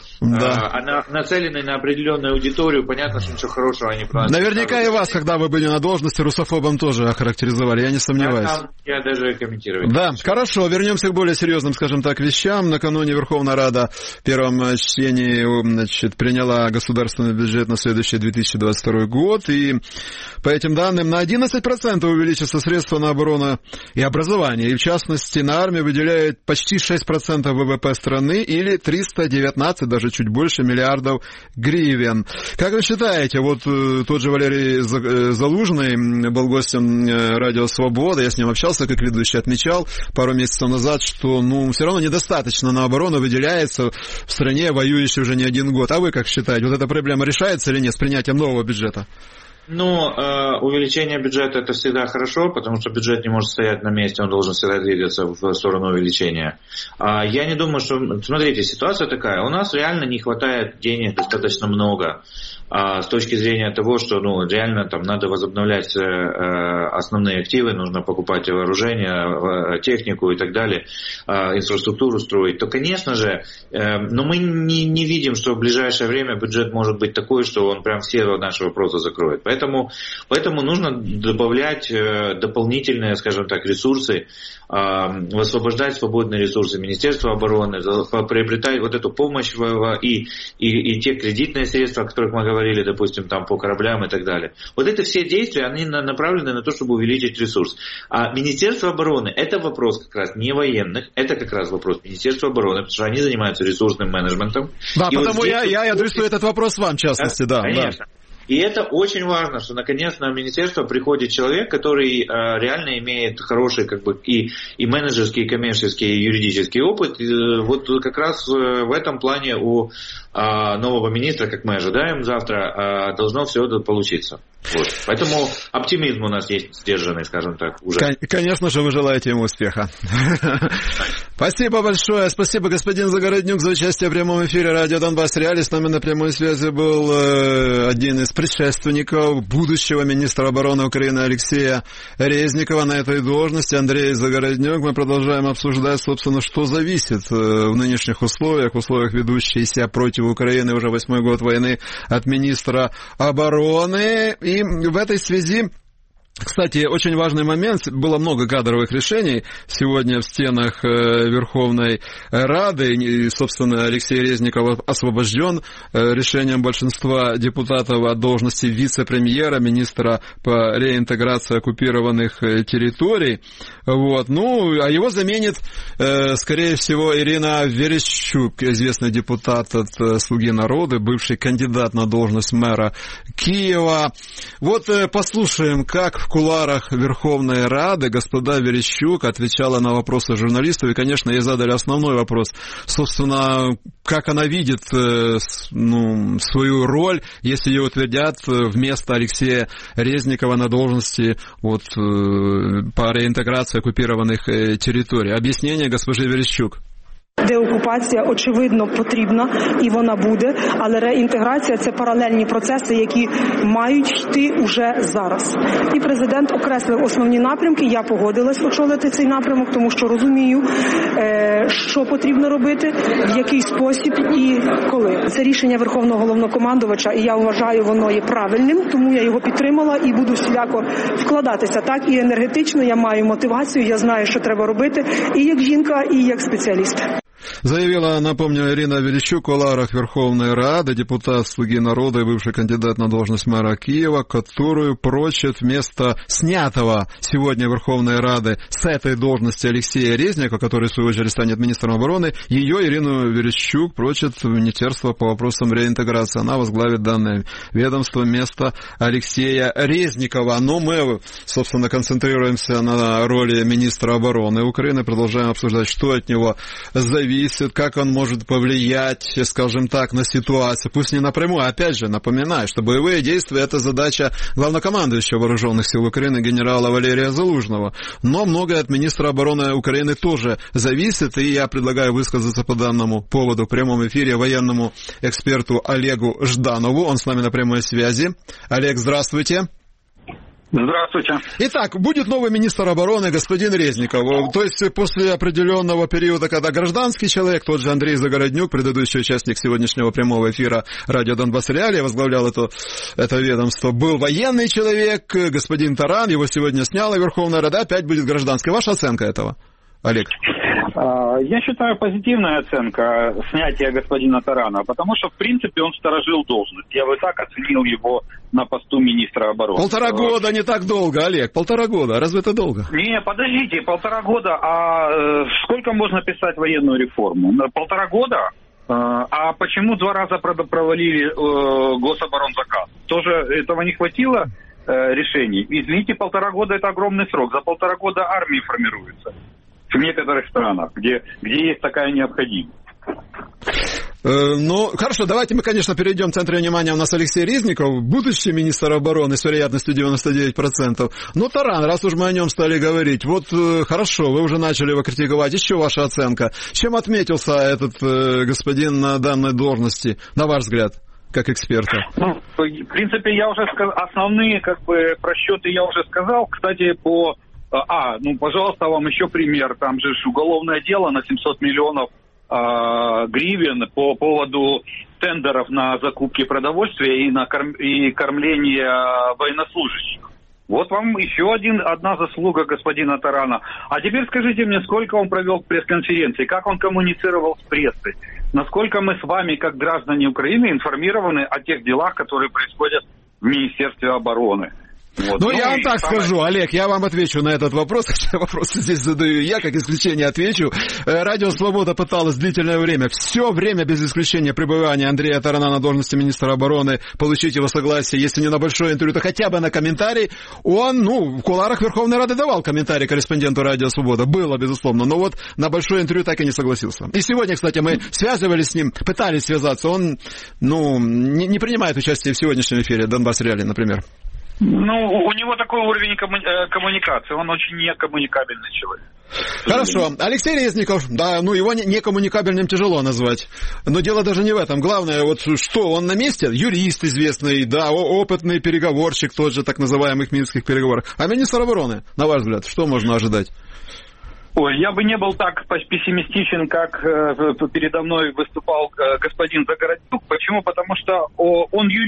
да. нацеленный на определенную аудиторию. Понятно, что ничего хорошего они про нас... Наверняка и вас, когда вы были на должности, русофобом тоже охарактеризовали, я не сомневаюсь. Я даже комментировать. Да, хорошо, вернемся к более серьезным, скажем так, вещам. Накануне Верховная Рада в первом чтении, значит, приняла государственный бюджет на следующий две тысячи двадцать второй год, и по этим данным на одиннадцать процентов увеличатся средства на оборону и образование, и в частности на армию выделяют почти шесть процентов ВВП страны или триста девятнадцать, даже чуть больше миллиардов гривен. Как вы считаете, вот тот же Валерий Залужный был гостем радио «Свобода», я с ним общался, как ведущий, отмечал пару месяцев назад, что, ну, все равно недостаточно на оборону выделяется в стране, воюющей уже не один год. А вы как считаете, вот эта проблема решается или нет с принятием нового бюджета? Ну, э, увеличение бюджета это всегда хорошо, потому что бюджет не может стоять на месте, он должен всегда двигаться в сторону увеличения. А я не думаю, что... Смотрите, ситуация такая, у нас реально не хватает денег достаточно много. А с точки зрения того, что ну, реально там надо возобновлять э, основные активы, нужно покупать вооружение, технику и так далее, э, инфраструктуру строить, то, конечно же, э, но мы не, не видим, что в ближайшее время бюджет может быть такой, что он прям все наши вопросы закроет. Поэтому, поэтому нужно добавлять э, дополнительные, скажем так, ресурсы, э, высвобождать свободные ресурсы Министерства обороны, приобретать вот эту помощь в, и, и, и те кредитные средства, о которых мы говорили, говорили, допустим, там по кораблям и так далее. Вот это все действия, они направлены на то, чтобы увеличить ресурс. А Министерство обороны, это вопрос как раз не военных, это как раз вопрос Министерства обороны, потому что они занимаются ресурсным менеджментом. Да, и потому вот я, я адресую этот вопрос вам, в частности, да. да конечно. Да. И это очень важно, что наконец на министерство приходит человек, который э, реально имеет хороший как бы и, и менеджерский, и коммерческий, и юридический опыт. И, э, вот как раз э, в этом плане у э, нового министра, как мы ожидаем завтра, э, должно все это получиться. Вот. Поэтому оптимизм у нас есть сдержанный, скажем так, уже. Конечно же, вы желаете ему успеха. Спасибо большое. Спасибо, господин Загороднюк, за участие в прямом эфире радио Донбасс Реалии. С нами на прямой связи был э, один из предшественников будущего министра обороны Украины Алексея Резникова на этой должности, Андрей Загороднюк. Мы продолжаем обсуждать, собственно, что зависит э, в нынешних условиях, в условиях ведущейся против Украины уже восьмой год войны от министра обороны. И в этой связи Кстати, очень важный момент. Было много кадровых решений сегодня в стенах Верховной Рады. И, собственно, Алексей Резников освобожден решением большинства депутатов от должности вице-премьера, министра по реинтеграции оккупированных территорий. Вот. Ну, а его заменит, скорее всего, Ирина Верещук, известный депутат от «Слуги народа», бывший кандидат на должность мэра Киева. Вот послушаем, как в кулуарах Верховной Рады господа Верещук отвечала на вопросы журналистов. И, конечно, ей задали основной вопрос. Собственно, как она видит ну, свою роль, если ее утвердят вместо Алексея Резникова на должности вот, по реинтеграции оккупированных территорий. Объяснение госпожи Верещук. Деокупація, очевидно, потрібна, і вона буде, але реінтеграція – це паралельні процеси, які мають йти уже зараз. І президент окреслив основні напрямки, я погодилась очолити цей напрямок, тому що розумію, що потрібно робити, в який спосіб і коли. Це рішення Верховного Головнокомандувача, і я вважаю, воно є правильним, тому я його підтримала і буду всіляко вкладатися. Так, і енергетично я маю мотивацію, я знаю, що треба робити, і як жінка, і як спеціаліст. Заявила, напомню, Ирина Верещук в кулуарах Верховной Рады, депутат «Слуги народа» и бывший кандидат на должность мэра Киева, которую прочит вместо снятого сегодня Верховной Рады с этой должности Алексея Резникова, который, в свою очередь, станет министром обороны, ее, Ирину Верещук, прочит в Министерство по вопросам реинтеграции. Она возглавит данное ведомство вместо Алексея Резникова. Но мы, собственно, концентрируемся на роли министра обороны Украины, продолжаем обсуждать, что от него зависит, как он может повлиять, скажем так, на ситуацию. Пусть не напрямую, опять же, напоминаю, что боевые действия – это задача главнокомандующего Вооруженных сил Украины генерала Валерия Залужного. Но многое от министра обороны Украины тоже зависит, и я предлагаю высказаться по данному поводу в прямом эфире военному эксперту Олегу Жданову. Он с нами на прямой связи. Олег, здравствуйте. Здравствуйте. Итак, будет новый министр обороны господин Резников. То есть после определенного периода, когда гражданский человек, тот же Андрей Загороднюк, предыдущий участник сегодняшнего прямого эфира радио Донбасс Реалии, возглавлял это, это ведомство, был военный человек, господин Таран, его сегодня сняла Верховная Рада, опять будет гражданский. Ваша оценка этого, Олег? Я считаю, позитивная оценка снятия господина Тарана, потому что, в принципе, он сторожил должность. Я бы так оценил его на посту министра обороны. Полтора года не так долго, Олег, полтора года. Разве это долго? Не, подождите, полтора года. А э, сколько можно писать военную реформу? Полтора года? Э, а почему два раза провалили э, гособоронзаказ? Тоже этого не хватило э, решений? Извините, полтора года это огромный срок. За полтора года армии формируется. В некоторых странах, где, где есть такая необходимость. Ну, хорошо, давайте мы, конечно, перейдем в центре внимания. У нас Алексей Резников, будущий министр обороны с вероятностью девяносто девять процентов. Но Таран, раз уж мы о нем стали говорить, вот хорошо, вы уже начали его критиковать. Еще ваша оценка. Чем отметился этот э, господин на данной должности, на ваш взгляд, как эксперта? Ну, в принципе, я уже сказал, основные как бы просчеты я уже сказал. Кстати, по... А, ну, пожалуйста, вам еще пример. Там же уголовное дело на семьсот миллионов э, гривен по поводу тендеров на закупки продовольствия и на корм... и кормление военнослужащих. Вот вам еще один, одна заслуга господина Тарана. А теперь скажите мне, сколько он провел пресс-конференций, как он коммуницировал с прессой, насколько мы с вами, как граждане Украины, информированы о тех делах, которые происходят в Министерстве обороны. Вот. Ну, ну, я вам так самое... скажу, Олег, я вам отвечу на этот вопрос, хотя вопросы здесь задаю я, как исключение отвечу. Радио «Свобода» пыталось длительное время, все время без исключения пребывания Андрея Тарана на должности министра обороны, получить его согласие, если не на большое интервью, то хотя бы на комментарий. Он, ну, в кулуарах Верховной Рады давал комментарий корреспонденту радио «Свобода», было, безусловно, но вот на большое интервью так и не согласился. И сегодня, кстати, мы связывались с ним, пытались связаться, он, ну, не, не принимает участие в сегодняшнем эфире «Донбасс Реалии», например. Ну, у него такой уровень коммуникации, он очень некоммуникабельный человек. Хорошо. Алексей Резников, да, ну его некоммуникабельным тяжело назвать. Но дело даже не в этом. Главное, вот что, он на месте? Юрист известный, да, опытный переговорщик, тот же так называемых минских переговоров. А министр обороны, на ваш взгляд, что можно ожидать? Ой, я бы не был так пессимистичен, как э, передо мной выступал э, господин Загороднюк. Почему? Потому что о, он юрист.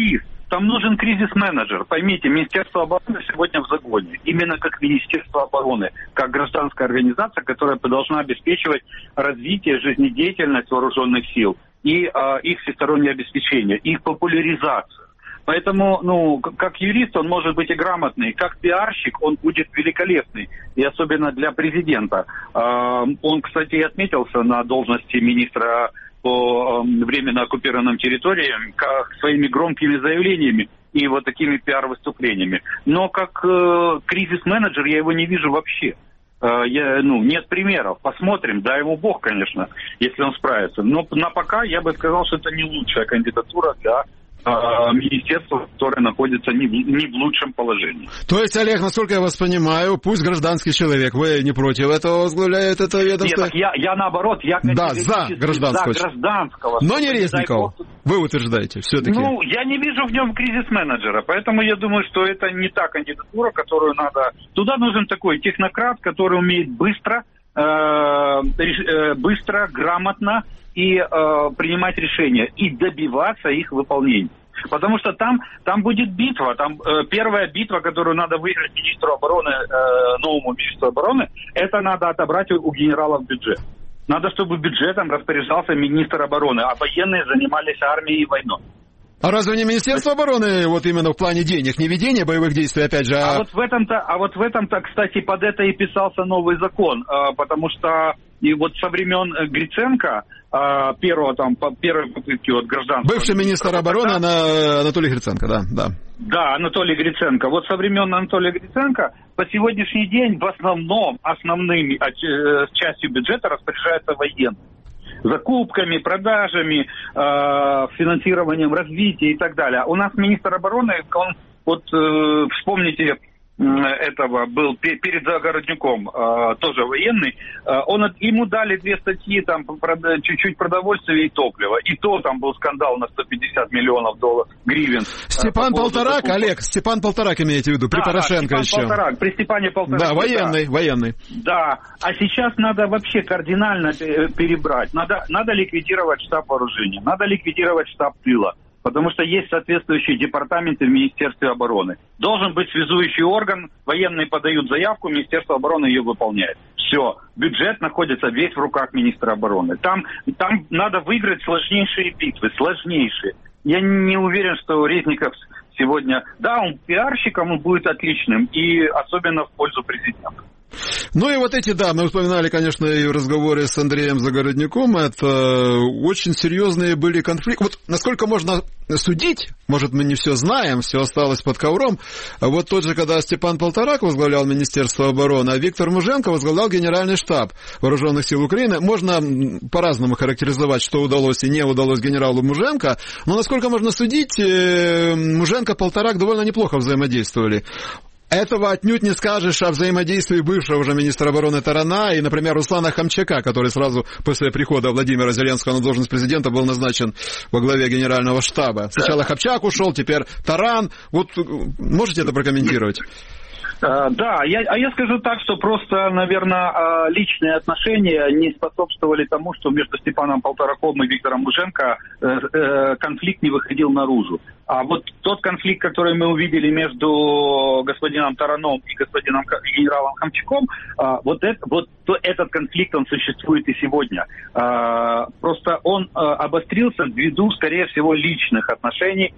там нужен кризис-менеджер. Поймите, Министерство обороны сегодня в загоне. Именно как Министерство обороны, как гражданская организация, которая должна обеспечивать развитие, жизнедеятельность вооруженных сил и а, их всестороннее обеспечение, их популяризацию. Поэтому, ну, как юрист он может быть и грамотный, как пиарщик он будет великолепный, и особенно для президента. Он, кстати, и отметился на должности министра по временно оккупированным территориям своими громкими заявлениями и вот такими пиар-выступлениями. Но как кризис-менеджер я его не вижу вообще. Я, ну, нет примеров. Посмотрим. Дай ему Бог, конечно, если он справится. Но на пока я бы сказал, что это не лучшая кандидатура для министерство, которое находится не в, не в лучшем положении. То есть, Олег, насколько я вас понимаю, пусть гражданский человек, вы не против этого возглавляет это ведомство? Нет, я, я наоборот, я да, за гражданского, за гражданского. Но не Резникова, вы утверждаете, все-таки. Ну, я не вижу в нем кризис-менеджера, поэтому я думаю, что это не та кандидатура, которую надо... Туда нужен такой технократ, который умеет быстро, э, быстро, грамотно и э, принимать решения, и добиваться их выполнения. Потому что там, там будет битва, там э, первая битва, которую надо выиграть министру обороны, э, новому министру обороны, это надо отобрать у, у генералов бюджет. Надо, чтобы бюджетом распоряжался министр обороны, а военные занимались армией и войной. А разве не Министерство обороны вот именно в плане денег, не ведения боевых действий, опять же? А, а вот в этом-то, а вот в этом-то, кстати, под это и писался новый закон, э, потому что и вот со времен Гриценко, э, первого там, по, первой попытки от гражданского... Бывший министр обороны да, Анатолий Гриценко, да, да. Да, Анатолий Гриценко. Вот со времен Анатолия Гриценко по сегодняшний день в основном, основным э, частью бюджета распоряжается военный. Закупками, продажами, э, финансированием развития и так далее. У нас министр обороны, он, вот э, вспомните, этого был перед Загороднюком, э, тоже военный, э, он, ему дали две статьи, там чуть-чуть продовольствия и топлива, и то там был скандал на сто пятьдесят миллионов долларов гривен. Степан Полторак, Олег, Степан Полторак имеете в виду, при да, Порошенко да, еще. Полторак, при Степане Полтораке. Да, военный, да. военный. Да, а сейчас надо вообще кардинально перебрать, надо, надо ликвидировать штаб вооружения, надо ликвидировать штаб тыла. Потому что есть соответствующие департаменты в Министерстве обороны. Должен быть связующий орган, военные подают заявку, Министерство обороны ее выполняет. Все, бюджет находится весь в руках министра обороны. Там, там надо выиграть сложнейшие битвы, сложнейшие. Я не уверен, что Резников сегодня... Да, он пиарщиком, он будет отличным, и особенно в пользу президента. Ну и вот эти, да, мы вспоминали, конечно, и в разговоре с Андреем Загородняком, это очень серьезные были конфликты. Вот насколько можно судить, может, мы не все знаем, все осталось под ковром. Вот тот же, когда Степан Полторак возглавлял Министерство обороны, а Виктор Муженко возглавлял Генеральный штаб Вооруженных сил Украины, можно по-разному характеризовать, что удалось и не удалось генералу Муженко, но насколько можно судить, Муженко и Полторак довольно неплохо взаимодействовали. Этого отнюдь не скажешь о взаимодействии бывшего уже министра обороны Тарана и, например, Руслана Хамчака, который сразу после прихода Владимира Зеленского на должность президента был назначен во главе генерального штаба. Сначала Хамчак ушел, теперь Таран. Вот можете это прокомментировать? Да, я, а я скажу так, что просто, наверное, личные отношения не способствовали тому, что между Степаном Полтораком и Виктором Муженко конфликт не выходил наружу. А вот тот конфликт, который мы увидели между господином Тараном и господином генералом Хамчаком, вот, это, вот этот конфликт, он существует и сегодня. Просто он обострился ввиду, скорее всего, личных отношений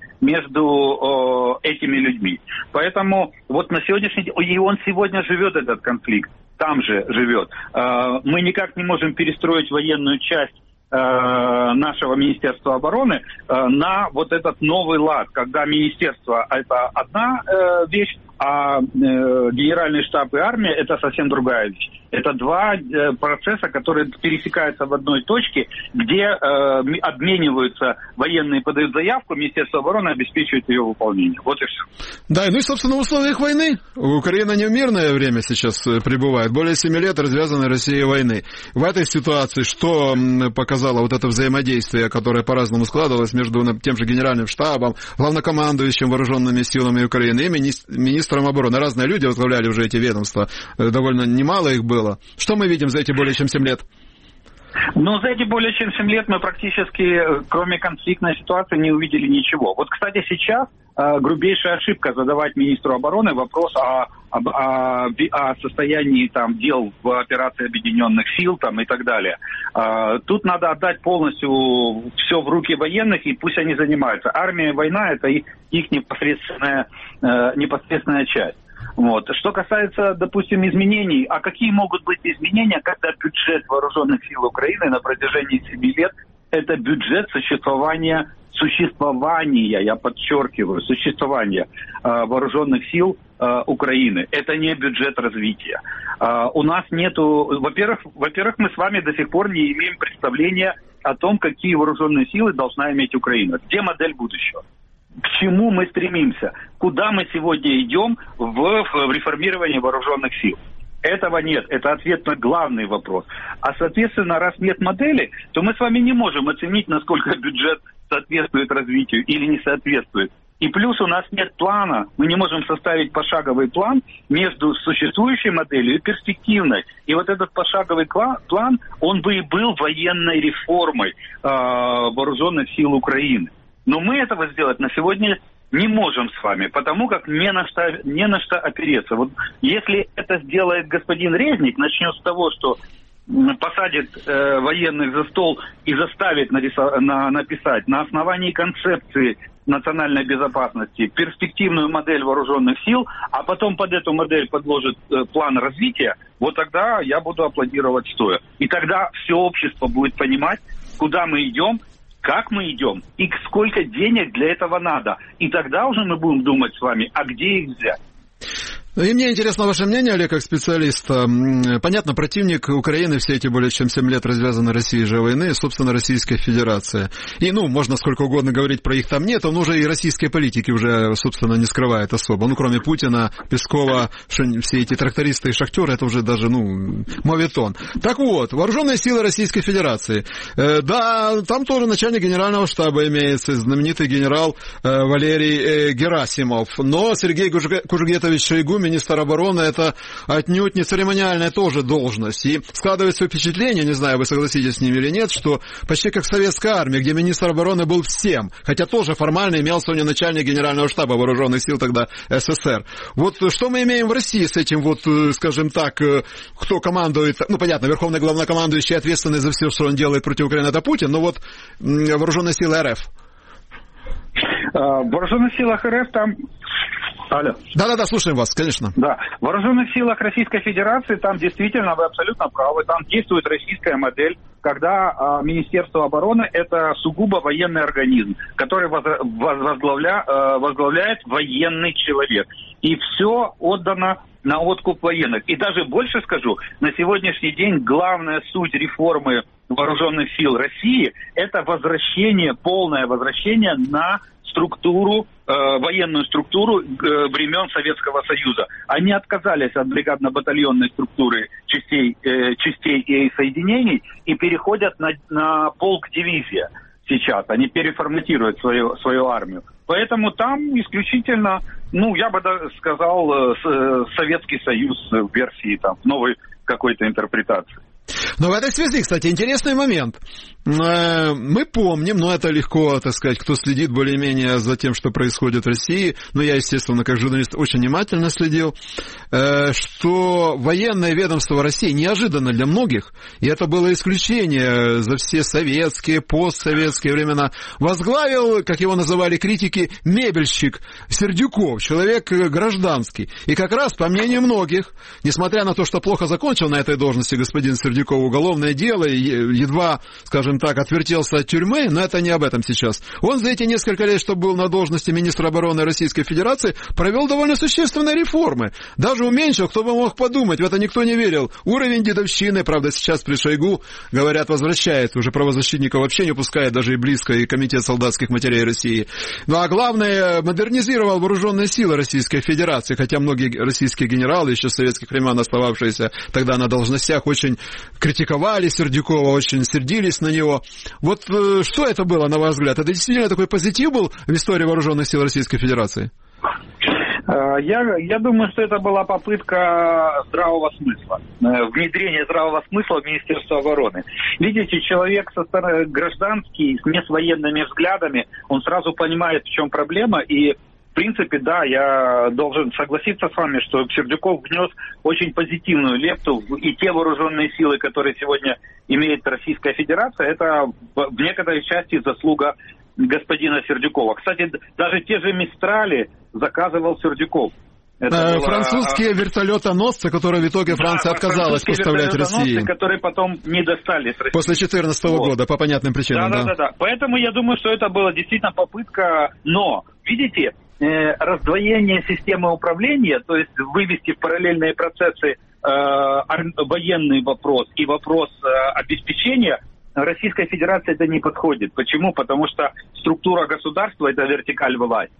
между этими людьми. Поэтому вот на сегодняшний день, и он сегодня живет, этот конфликт, там же живет. Мы никак не можем перестроить военную часть нашего Министерства обороны на вот этот новый лад, когда министерство – это одна вещь, а генеральный штаб и армия – это совсем другая вещь. Это два процесса, которые пересекаются в одной точке, где обмениваются, военные подают заявку, Министерство обороны обеспечивает ее выполнение. Вот и все. Да, ну и, собственно, в условиях войны. Украина не в мирное время сейчас пребывает. Более семи лет развязанной Россией войны. В этой ситуации что показало вот это взаимодействие, которое по-разному складывалось между тем же генеральным штабом, главнокомандующим вооруженными силами Украины и министром обороны? Разные люди возглавляли уже эти ведомства. Довольно немало их было. Что мы видим за эти более чем семь лет? Но за эти более чем семь лет мы практически, кроме конфликтной ситуации, не увидели ничего. Вот, кстати, сейчас э, грубейшая ошибка задавать министру обороны вопрос о, об, о, о состоянии там, дел в операции Объединенных сил там, и так далее. Э, тут надо отдать полностью все в руки военных, и пусть они занимаются. Армия и война – это их, их непосредственная, э, непосредственная часть. Вот. Что касается, допустим, изменений, а какие могут быть изменения, когда бюджет вооруженных сил Украины на протяжении семи лет – это бюджет существования, существования, я подчеркиваю, существования э, вооруженных сил э, Украины. Это не бюджет развития. Э, у нас нету, во-первых, во-первых, мы с вами до сих пор не имеем представления о том, какие вооруженные силы должна иметь Украина. Где модель будущего? К чему мы стремимся? Куда мы сегодня идем в, в реформировании вооруженных сил? Этого нет. Это ответ на главный вопрос. А, соответственно, раз нет модели, то мы с вами не можем оценить, насколько бюджет соответствует развитию или не соответствует. И плюс у нас нет плана. Мы не можем составить пошаговый план между существующей моделью и перспективной. И вот этот пошаговый план, он бы и был военной реформой э, вооруженных сил Украины. Но мы этого сделать на сегодня не можем с вами, потому как не на что, не на что опереться. Вот если это сделает господин Резник, начнет с того, что посадит э, военных за стол и заставит нарисо- на, написать на основании концепции национальной безопасности перспективную модель вооруженных сил, а потом под эту модель подложит э, план развития, вот тогда я буду аплодировать стоя. И тогда все общество будет понимать, куда мы идем, как мы идем и сколько денег для этого надо. И тогда уже мы будем думать с вами, а где их взять. И мне интересно ваше мнение, Олег, как специалиста. Понятно, противник Украины все эти более чем семь лет развязанной Россией же войны, собственно, Российская Федерация. И, ну, можно сколько угодно говорить про их там нет, он уже и российской политики уже, собственно, не скрывает особо. Ну, кроме Путина, Пескова, все эти трактористы и шахтеры, это уже даже, ну, моветон. Так вот, вооруженные силы Российской Федерации. Э, да, там тоже начальник генерального штаба имеется, знаменитый генерал э, Валерий э, Герасимов. Но Сергей Кужугетович Шойгу, министр обороны, это отнюдь не церемониальная тоже должность. И складывается впечатление, не знаю, вы согласитесь с ним или нет, что почти как в советской армии, где министр обороны был всем, хотя тоже формально имелся у него начальник генерального штаба вооруженных сил тогда СССР. Вот что мы имеем в России с этим, вот, скажем так, кто командует, ну, понятно, верховный главнокомандующий, ответственный за все, что он делает против Украины, это Путин, но вот вооруженные силы РФ. В вооруженных силах РФ там... Алло. Да-да-да, слушаем вас, конечно. Да. В вооруженных силах Российской Федерации там действительно, вы абсолютно правы, там действует российская модель, когда а, Министерство обороны – это сугубо военный организм, который воз, возглавля, а, возглавляет военный человек. И все отдано на откуп военных. И даже больше скажу, на сегодняшний день главная суть реформы вооруженных сил России – это возвращение, полное возвращение на структуру, э, военную структуру э, времен Советского Союза. Они отказались от бригадно-батальонной структуры частей, э, частей и соединений и переходят на, на полк-дивизия сейчас. Они переформатируют свою, свою армию. Поэтому там исключительно, ну, я бы сказал, э, Советский Союз в версии там, новой какой-то интерпретации. Но в этой связи, кстати, интересный момент. Мы помним, но это легко, так сказать, кто следит более-менее за тем, что происходит в России, но я, естественно, как журналист очень внимательно следил, что военное ведомство России неожиданно для многих, и это было исключение за все советские, постсоветские времена, возглавил, как его называли критики, мебельщик Сердюков, человек гражданский. И как раз, по мнению многих, несмотря на то, что плохо закончил на этой должности господин Сердюков уголовное дело, едва, скажем так, отвертелся от тюрьмы, но это не об этом сейчас. Он за эти несколько лет, что был на должности министра обороны Российской Федерации, провел довольно существенные реформы. Даже уменьшил, кто бы мог подумать, в это никто не верил. Уровень дедовщины, правда, сейчас при Шойгу, говорят, возвращает. Уже правозащитников вообще не пускает даже и близко, и Комитет солдатских матерей России. Ну а главное, модернизировал вооруженные силы Российской Федерации, хотя многие российские генералы, еще с советских времен остававшиеся тогда на должностях, очень критиковали Сердюкова, очень сердились на него. Вот э, что это было, на ваш взгляд? Это действительно такой позитив был в истории вооруженных сил Российской Федерации? Я, я думаю, что это была попытка здравого смысла, внедрения здравого смысла в Министерство обороны. Видите, человек со стороны гражданский, не с военными взглядами, он сразу понимает, в чем проблема, и в принципе, да, я должен согласиться с вами, что Сердюков внес очень позитивную лепту, и те вооруженные силы, которые сегодня имеет Российская Федерация, это в некоторой части заслуга господина Сердюкова. Кстати, даже те же «Мистрали» заказывал Сердюков. Это французские было... вертолетоносцы, которые в итоге Франция да, отказалась поставлять России. Которые потом не достались России. После две тысячи четырнадцатого вот. года, по понятным причинам. Да, да, да, да. Поэтому я думаю, что это была действительно попытка, но, видите, э, раздвоение системы управления, то есть вывести в параллельные процессы э, военный вопрос и вопрос э, обеспечения, Российской Федерации это не подходит. Почему? Потому что структура государства – это вертикаль власти.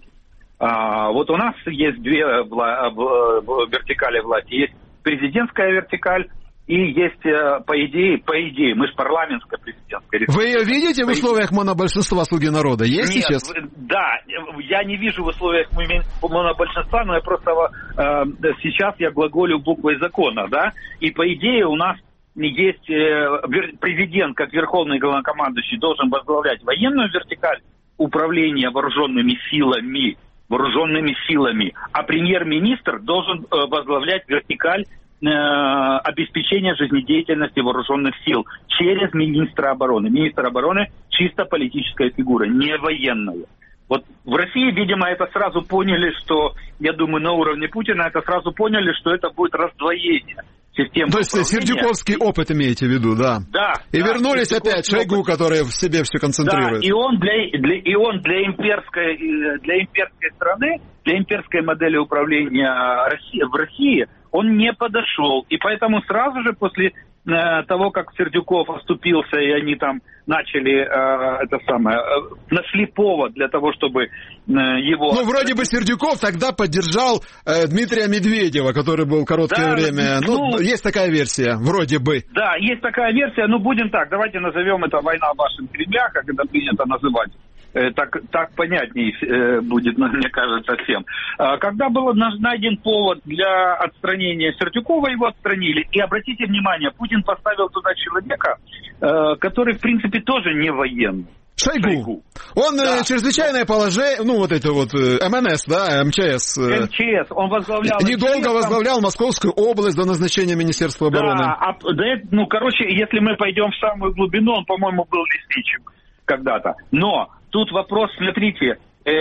А, вот у нас есть две вла- вертикали власти. Есть президентская вертикаль и есть, по идее, по идее, мы же парламентская президентская республика. Вы ее видите в условиях монобольшинства «Слуги народа»? Есть Нет, сейчас? Да, я не вижу в условиях монобольшинства, но я просто э, сейчас я глаголю буквой закона, да, и по идее у нас есть э, президент, как верховный главнокомандующий, должен возглавлять военную вертикаль управления вооруженными силами, вооруженными силами, а премьер-министр должен э, возглавлять вертикаль э, обеспечения жизнедеятельности вооруженных сил через министра обороны. Министр обороны чисто политическая фигура, не военная. Вот в России, видимо, это сразу поняли, что, я думаю, на уровне Путина это сразу поняли, что это будет раздвоение. Систему То есть сердюковский опыт имеете в виду, да? Да. И да, вернулись опять Шойгу, опыт. который в себе все концентрирует. Да, и он для, для, и он для имперской, для имперской страны, для имперской модели управления России, в России, он не подошел. И поэтому сразу же после э, того, как Сердюков оступился, и они там начали, э, это самое, э, нашли повод для того, чтобы э, его... Ну, вроде бы Сердюков тогда поддержал э, Дмитрия Медведева, который был короткое да, время. Ну, ну, есть такая версия, вроде бы. Да, есть такая версия, но будем так, давайте назовем это «Война башен Кремля», как это принято называть. Так, так понятнее э, будет, мне кажется, всем. Когда был найден повод для отстранения Сердюкова, его отстранили. И обратите внимание, Путин поставил туда человека, э, который, в принципе, тоже не военный. Шойгу. Шойгу. Он да. э, чрезвычайное положение, ну вот это вот э, эм эн эс, да, эм че эс. Э, эм че эс, он возглавлял... Недолго эм че эс, возглавлял там... Московскую область до назначения Министерства обороны. Да, а, да, ну, короче, если мы пойдем в самую глубину, он, по-моему, был лесничим когда-то. Но... Тут вопрос, смотрите,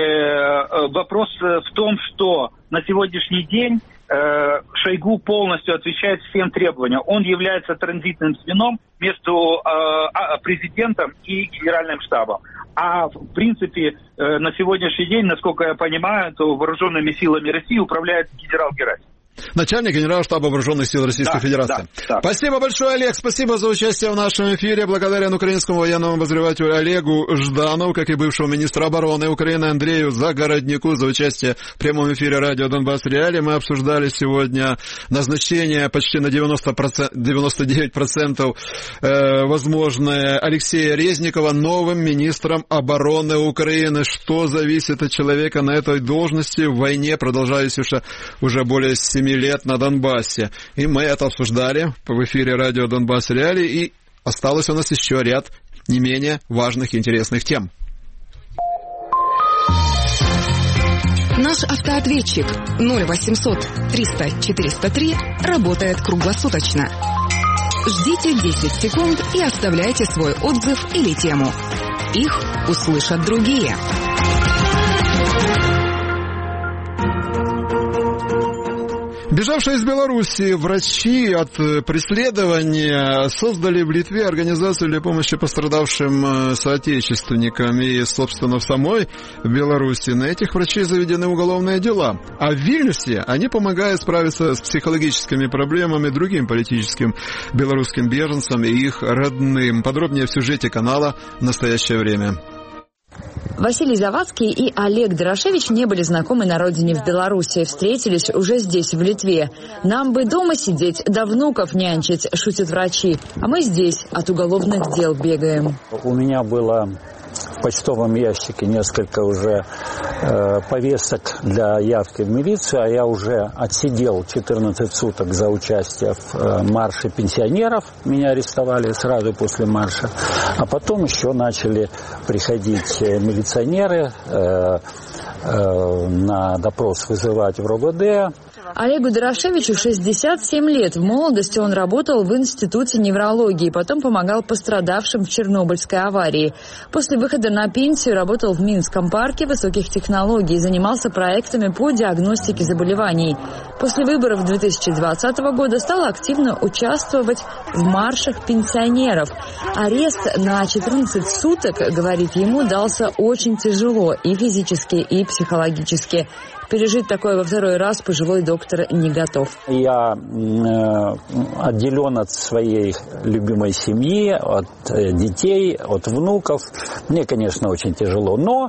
э, вопрос в том, что на сегодняшний день э, Шойгу полностью отвечает всем требованиям. Он является транзитным звеном между э, президентом и генеральным штабом. А в принципе э, на сегодняшний день, насколько я понимаю, то вооруженными силами России управляет генерал Герасимов. Начальник генерального штаба Вооруженных сил Российской да, Федерации. Да, да. Спасибо большое, Олег. Спасибо за участие в нашем эфире. Благодарен украинскому военному обозревателю Олегу Жданову, как и бывшему министру обороны Украины Андрею Загороднику за участие в прямом эфире радио Донбасс Реалии. Мы обсуждали сегодня назначение почти на девяносто процентов, девяносто девять процентов э, возможное Алексея Резникова новым министром обороны Украины. Что зависит от человека на этой должности в войне, продолжающейся уже более семи лет на Донбассе. И мы это обсуждали в эфире радио Донбасс Реалии, и осталось у нас еще ряд не менее важных и интересных тем. Наш автоответчик ноль восемьсот триста четыреста три работает круглосуточно. Ждите десять секунд и оставляйте свой отзыв или тему. Их услышат другие. Бежавшие из Беларуси врачи от преследования создали в Литве организацию для помощи пострадавшим соотечественникам. И, собственно, в самой Беларуси на этих врачей заведены уголовные дела. А в Вильнюсе они помогают справиться с психологическими проблемами другим политическим белорусским беженцам и их родным. Подробнее в сюжете канала «В настоящее время». Василий Завадский и Олег Дорошевич не были знакомы на родине в Беларуси. Встретились уже здесь, в Литве. «Нам бы дома сидеть, да внуков нянчить», шутят врачи. А мы здесь от уголовных дел бегаем. У меня было почтовом ящике несколько уже э, повесток для явки в милицию, а я уже отсидел четырнадцать суток за участие в э, марше пенсионеров. Меня арестовали сразу после марша. А потом еще начали приходить милиционеры, э, э, на допрос вызывать в РОВД. Олегу Дорошевичу шестьдесят семь лет. В молодости он работал в Институте неврологии, потом помогал пострадавшим в Чернобыльской аварии. После выхода на пенсию работал в Минском парке высоких технологий, занимался проектами по диагностике заболеваний. После выборов две тысячи двадцатого года стал активно участвовать в маршах пенсионеров. Арест на четырнадцать суток, говорит, ему дался очень тяжело и физически, и психологически. Пережить такое во второй раз пожилой доктор не готов. Я э, отделен от своей любимой семьи, от э, детей, от внуков. Мне, конечно, очень тяжело. Но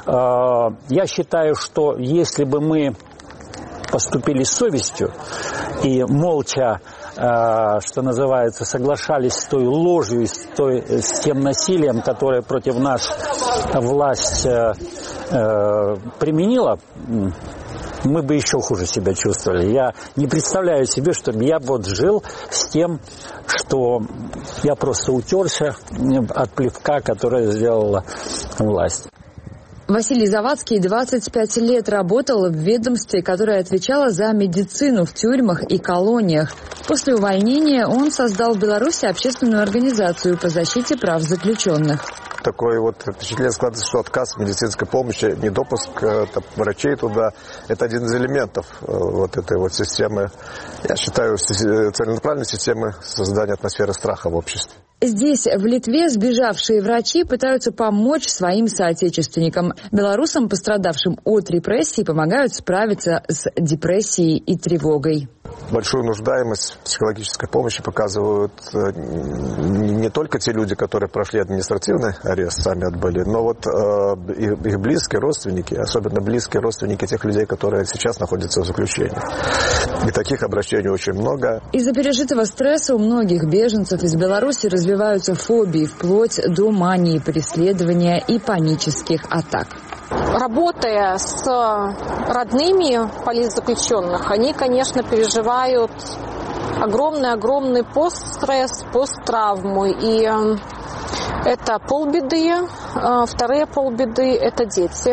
э, я считаю, что если бы мы поступили с совестью и молча, э, что называется, соглашались с той ложью, с, той, с тем насилием, которое против нас власть э, э, применила, мы бы еще хуже себя чувствовали. Я не представляю себе, чтобы я вот жил с тем, что я просто утерся от плевка, которое сделала власть. Василий Завадский двадцать пять лет работал в ведомстве, которое отвечало за медицину в тюрьмах и колониях. После увольнения он создал в Беларуси общественную организацию по защите прав заключенных. Такое вот впечатление складывается, что отказ медицинской помощи, недопуск там, врачей туда, это один из элементов вот этой вот системы, я считаю, целенаправленной системы создания атмосферы страха в обществе. Здесь, в Литве, сбежавшие врачи пытаются помочь своим соотечественникам. Белорусам, пострадавшим от репрессий, помогают справиться с депрессией и тревогой. Большую нуждаемость в психологической помощи показывают не только те люди, которые прошли административный арест, сами отбыли, но вот э, их, их близкие родственники, особенно близкие родственники тех людей, которые сейчас находятся в заключении. И таких обращений очень много. Из-за пережитого стресса у многих беженцев из Беларуси развиваются фобии, вплоть до мании преследования и панических атак. Работая с родными политзаключенных, они, конечно, переживают огромный-огромный постстресс, посттравму. И это полбеды. Вторые полбеды – это дети.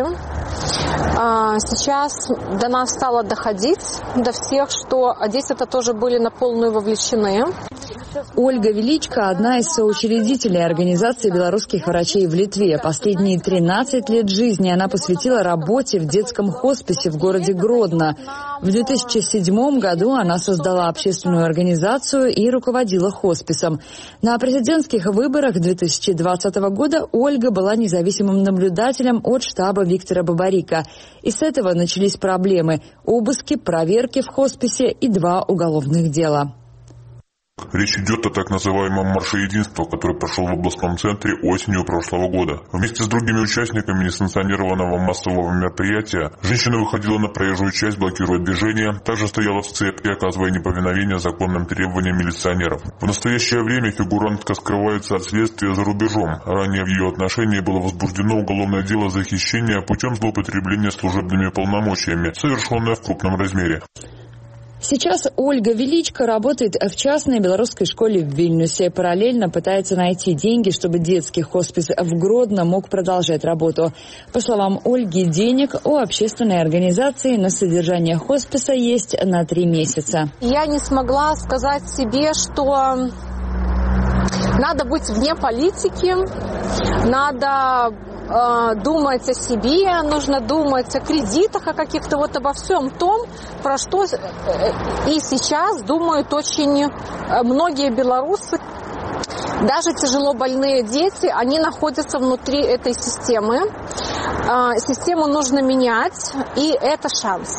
Сейчас до нас стало доходить, до всех, что дети-то тоже были на полную вовлечены. Ольга Величко – одна из соучредителей организации белорусских врачей в Литве. Последние тринадцать лет жизни она посвятила работе в детском хосписе в городе Гродно. В две тысячи седьмом году она создала общественную организацию и руководила хосписом. На президентских выборах две тысячи двадцатого года Ольга была независимым наблюдателем от штаба Виктора Бабарика. И с этого начались проблемы – обыски, проверки в хосписе и два уголовных дела. Речь идет о так называемом марше единства, который прошел в областном центре осенью прошлого года. Вместе с другими участниками несанкционированного массового мероприятия женщина выходила на проезжую часть, блокируя движение, также стояла в цепи, оказывая неповиновение законным требованиям милиционеров. В настоящее время фигурантка скрывается от следствия за рубежом. Ранее в ее отношении было возбуждено уголовное дело за хищение путем злоупотребления служебными полномочиями, совершенное в крупном размере. Сейчас Ольга Величко работает в частной белорусской школе в Вильнюсе. Параллельно пытается найти деньги, чтобы детский хоспис в Гродно мог продолжать работу. По словам Ольги, денег у общественной организации на содержание хосписа есть на три месяца. Я не смогла сказать себе, что надо быть вне политики, надо думать о себе, нужно думать о кредитах, о каких-то вот обо всем том, про что и сейчас думают очень многие белорусы. Даже тяжело больные дети, они находятся внутри этой системы. Систему нужно менять, и это шанс.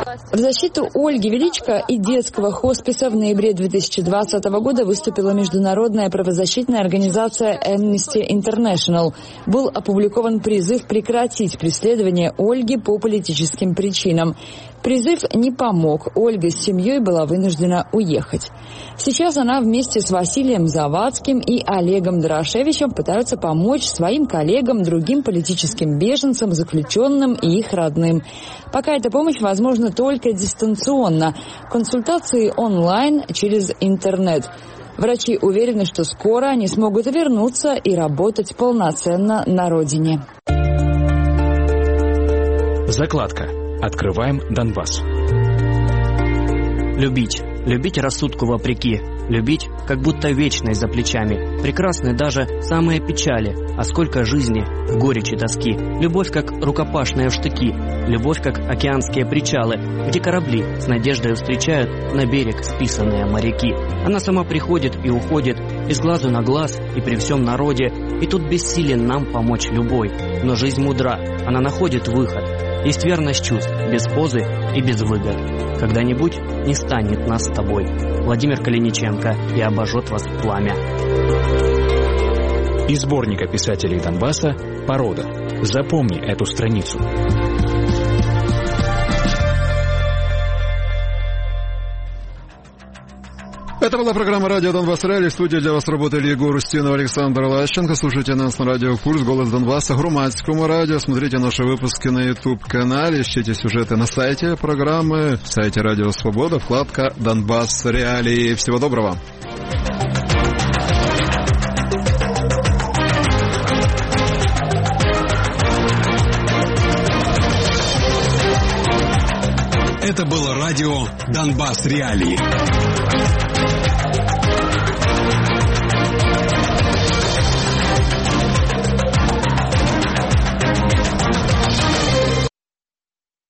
В защиту Ольги Величко и детского хосписа в ноябре две тысячи двадцатого года выступила международная правозащитная организация Amnesty International. Был опубликован призыв прекратить преследование Ольги по политическим причинам. Призыв не помог. Ольга с семьей была вынуждена уехать. Сейчас она вместе с Василием Завадским и Олегом Дорошевичем пытаются помочь своим коллегам, другим политическим беженцам, заключенным и их родным. Пока эта помощь возможна только дистанционно. Консультации онлайн через интернет. Врачи уверены, что скоро они смогут вернуться и работать полноценно на родине. Закладка. Открываем Донбасс. Любить. Любить рассудку вопреки. Любить, как будто вечность за плечами. Прекрасны даже самые печали. А сколько жизни в горечи тоски. Любовь, как рукопашные штыки. Любовь, как океанские причалы, где корабли с надеждой встречают на берег списанные моряки. Она сама приходит и уходит, из глазу на глаз и при всем народе. И тут бессилен нам помочь любой. Но жизнь мудра, она находит выход. Есть верность чувств, без позы и без выгод. Когда-нибудь не станет нас с тобой. Владимир Калиниченко, и обожжет вас пламя. Из сборника писателей Донбасса «Порода». Запомни эту страницу. Это была программа «Радио Донбасс Реалии». В студии для вас работали Егор Устинов, Александр Лащенко. Слушайте нас на радио «Пульс», «Голос Донбасса», громадскому радио. Смотрите наши выпуски на YouTube-канале. Ищите сюжеты на сайте программы, в сайте «Радио Свобода», вкладка «Донбасс Реалии». Всего доброго. Это было радио «Донбасс Реалии».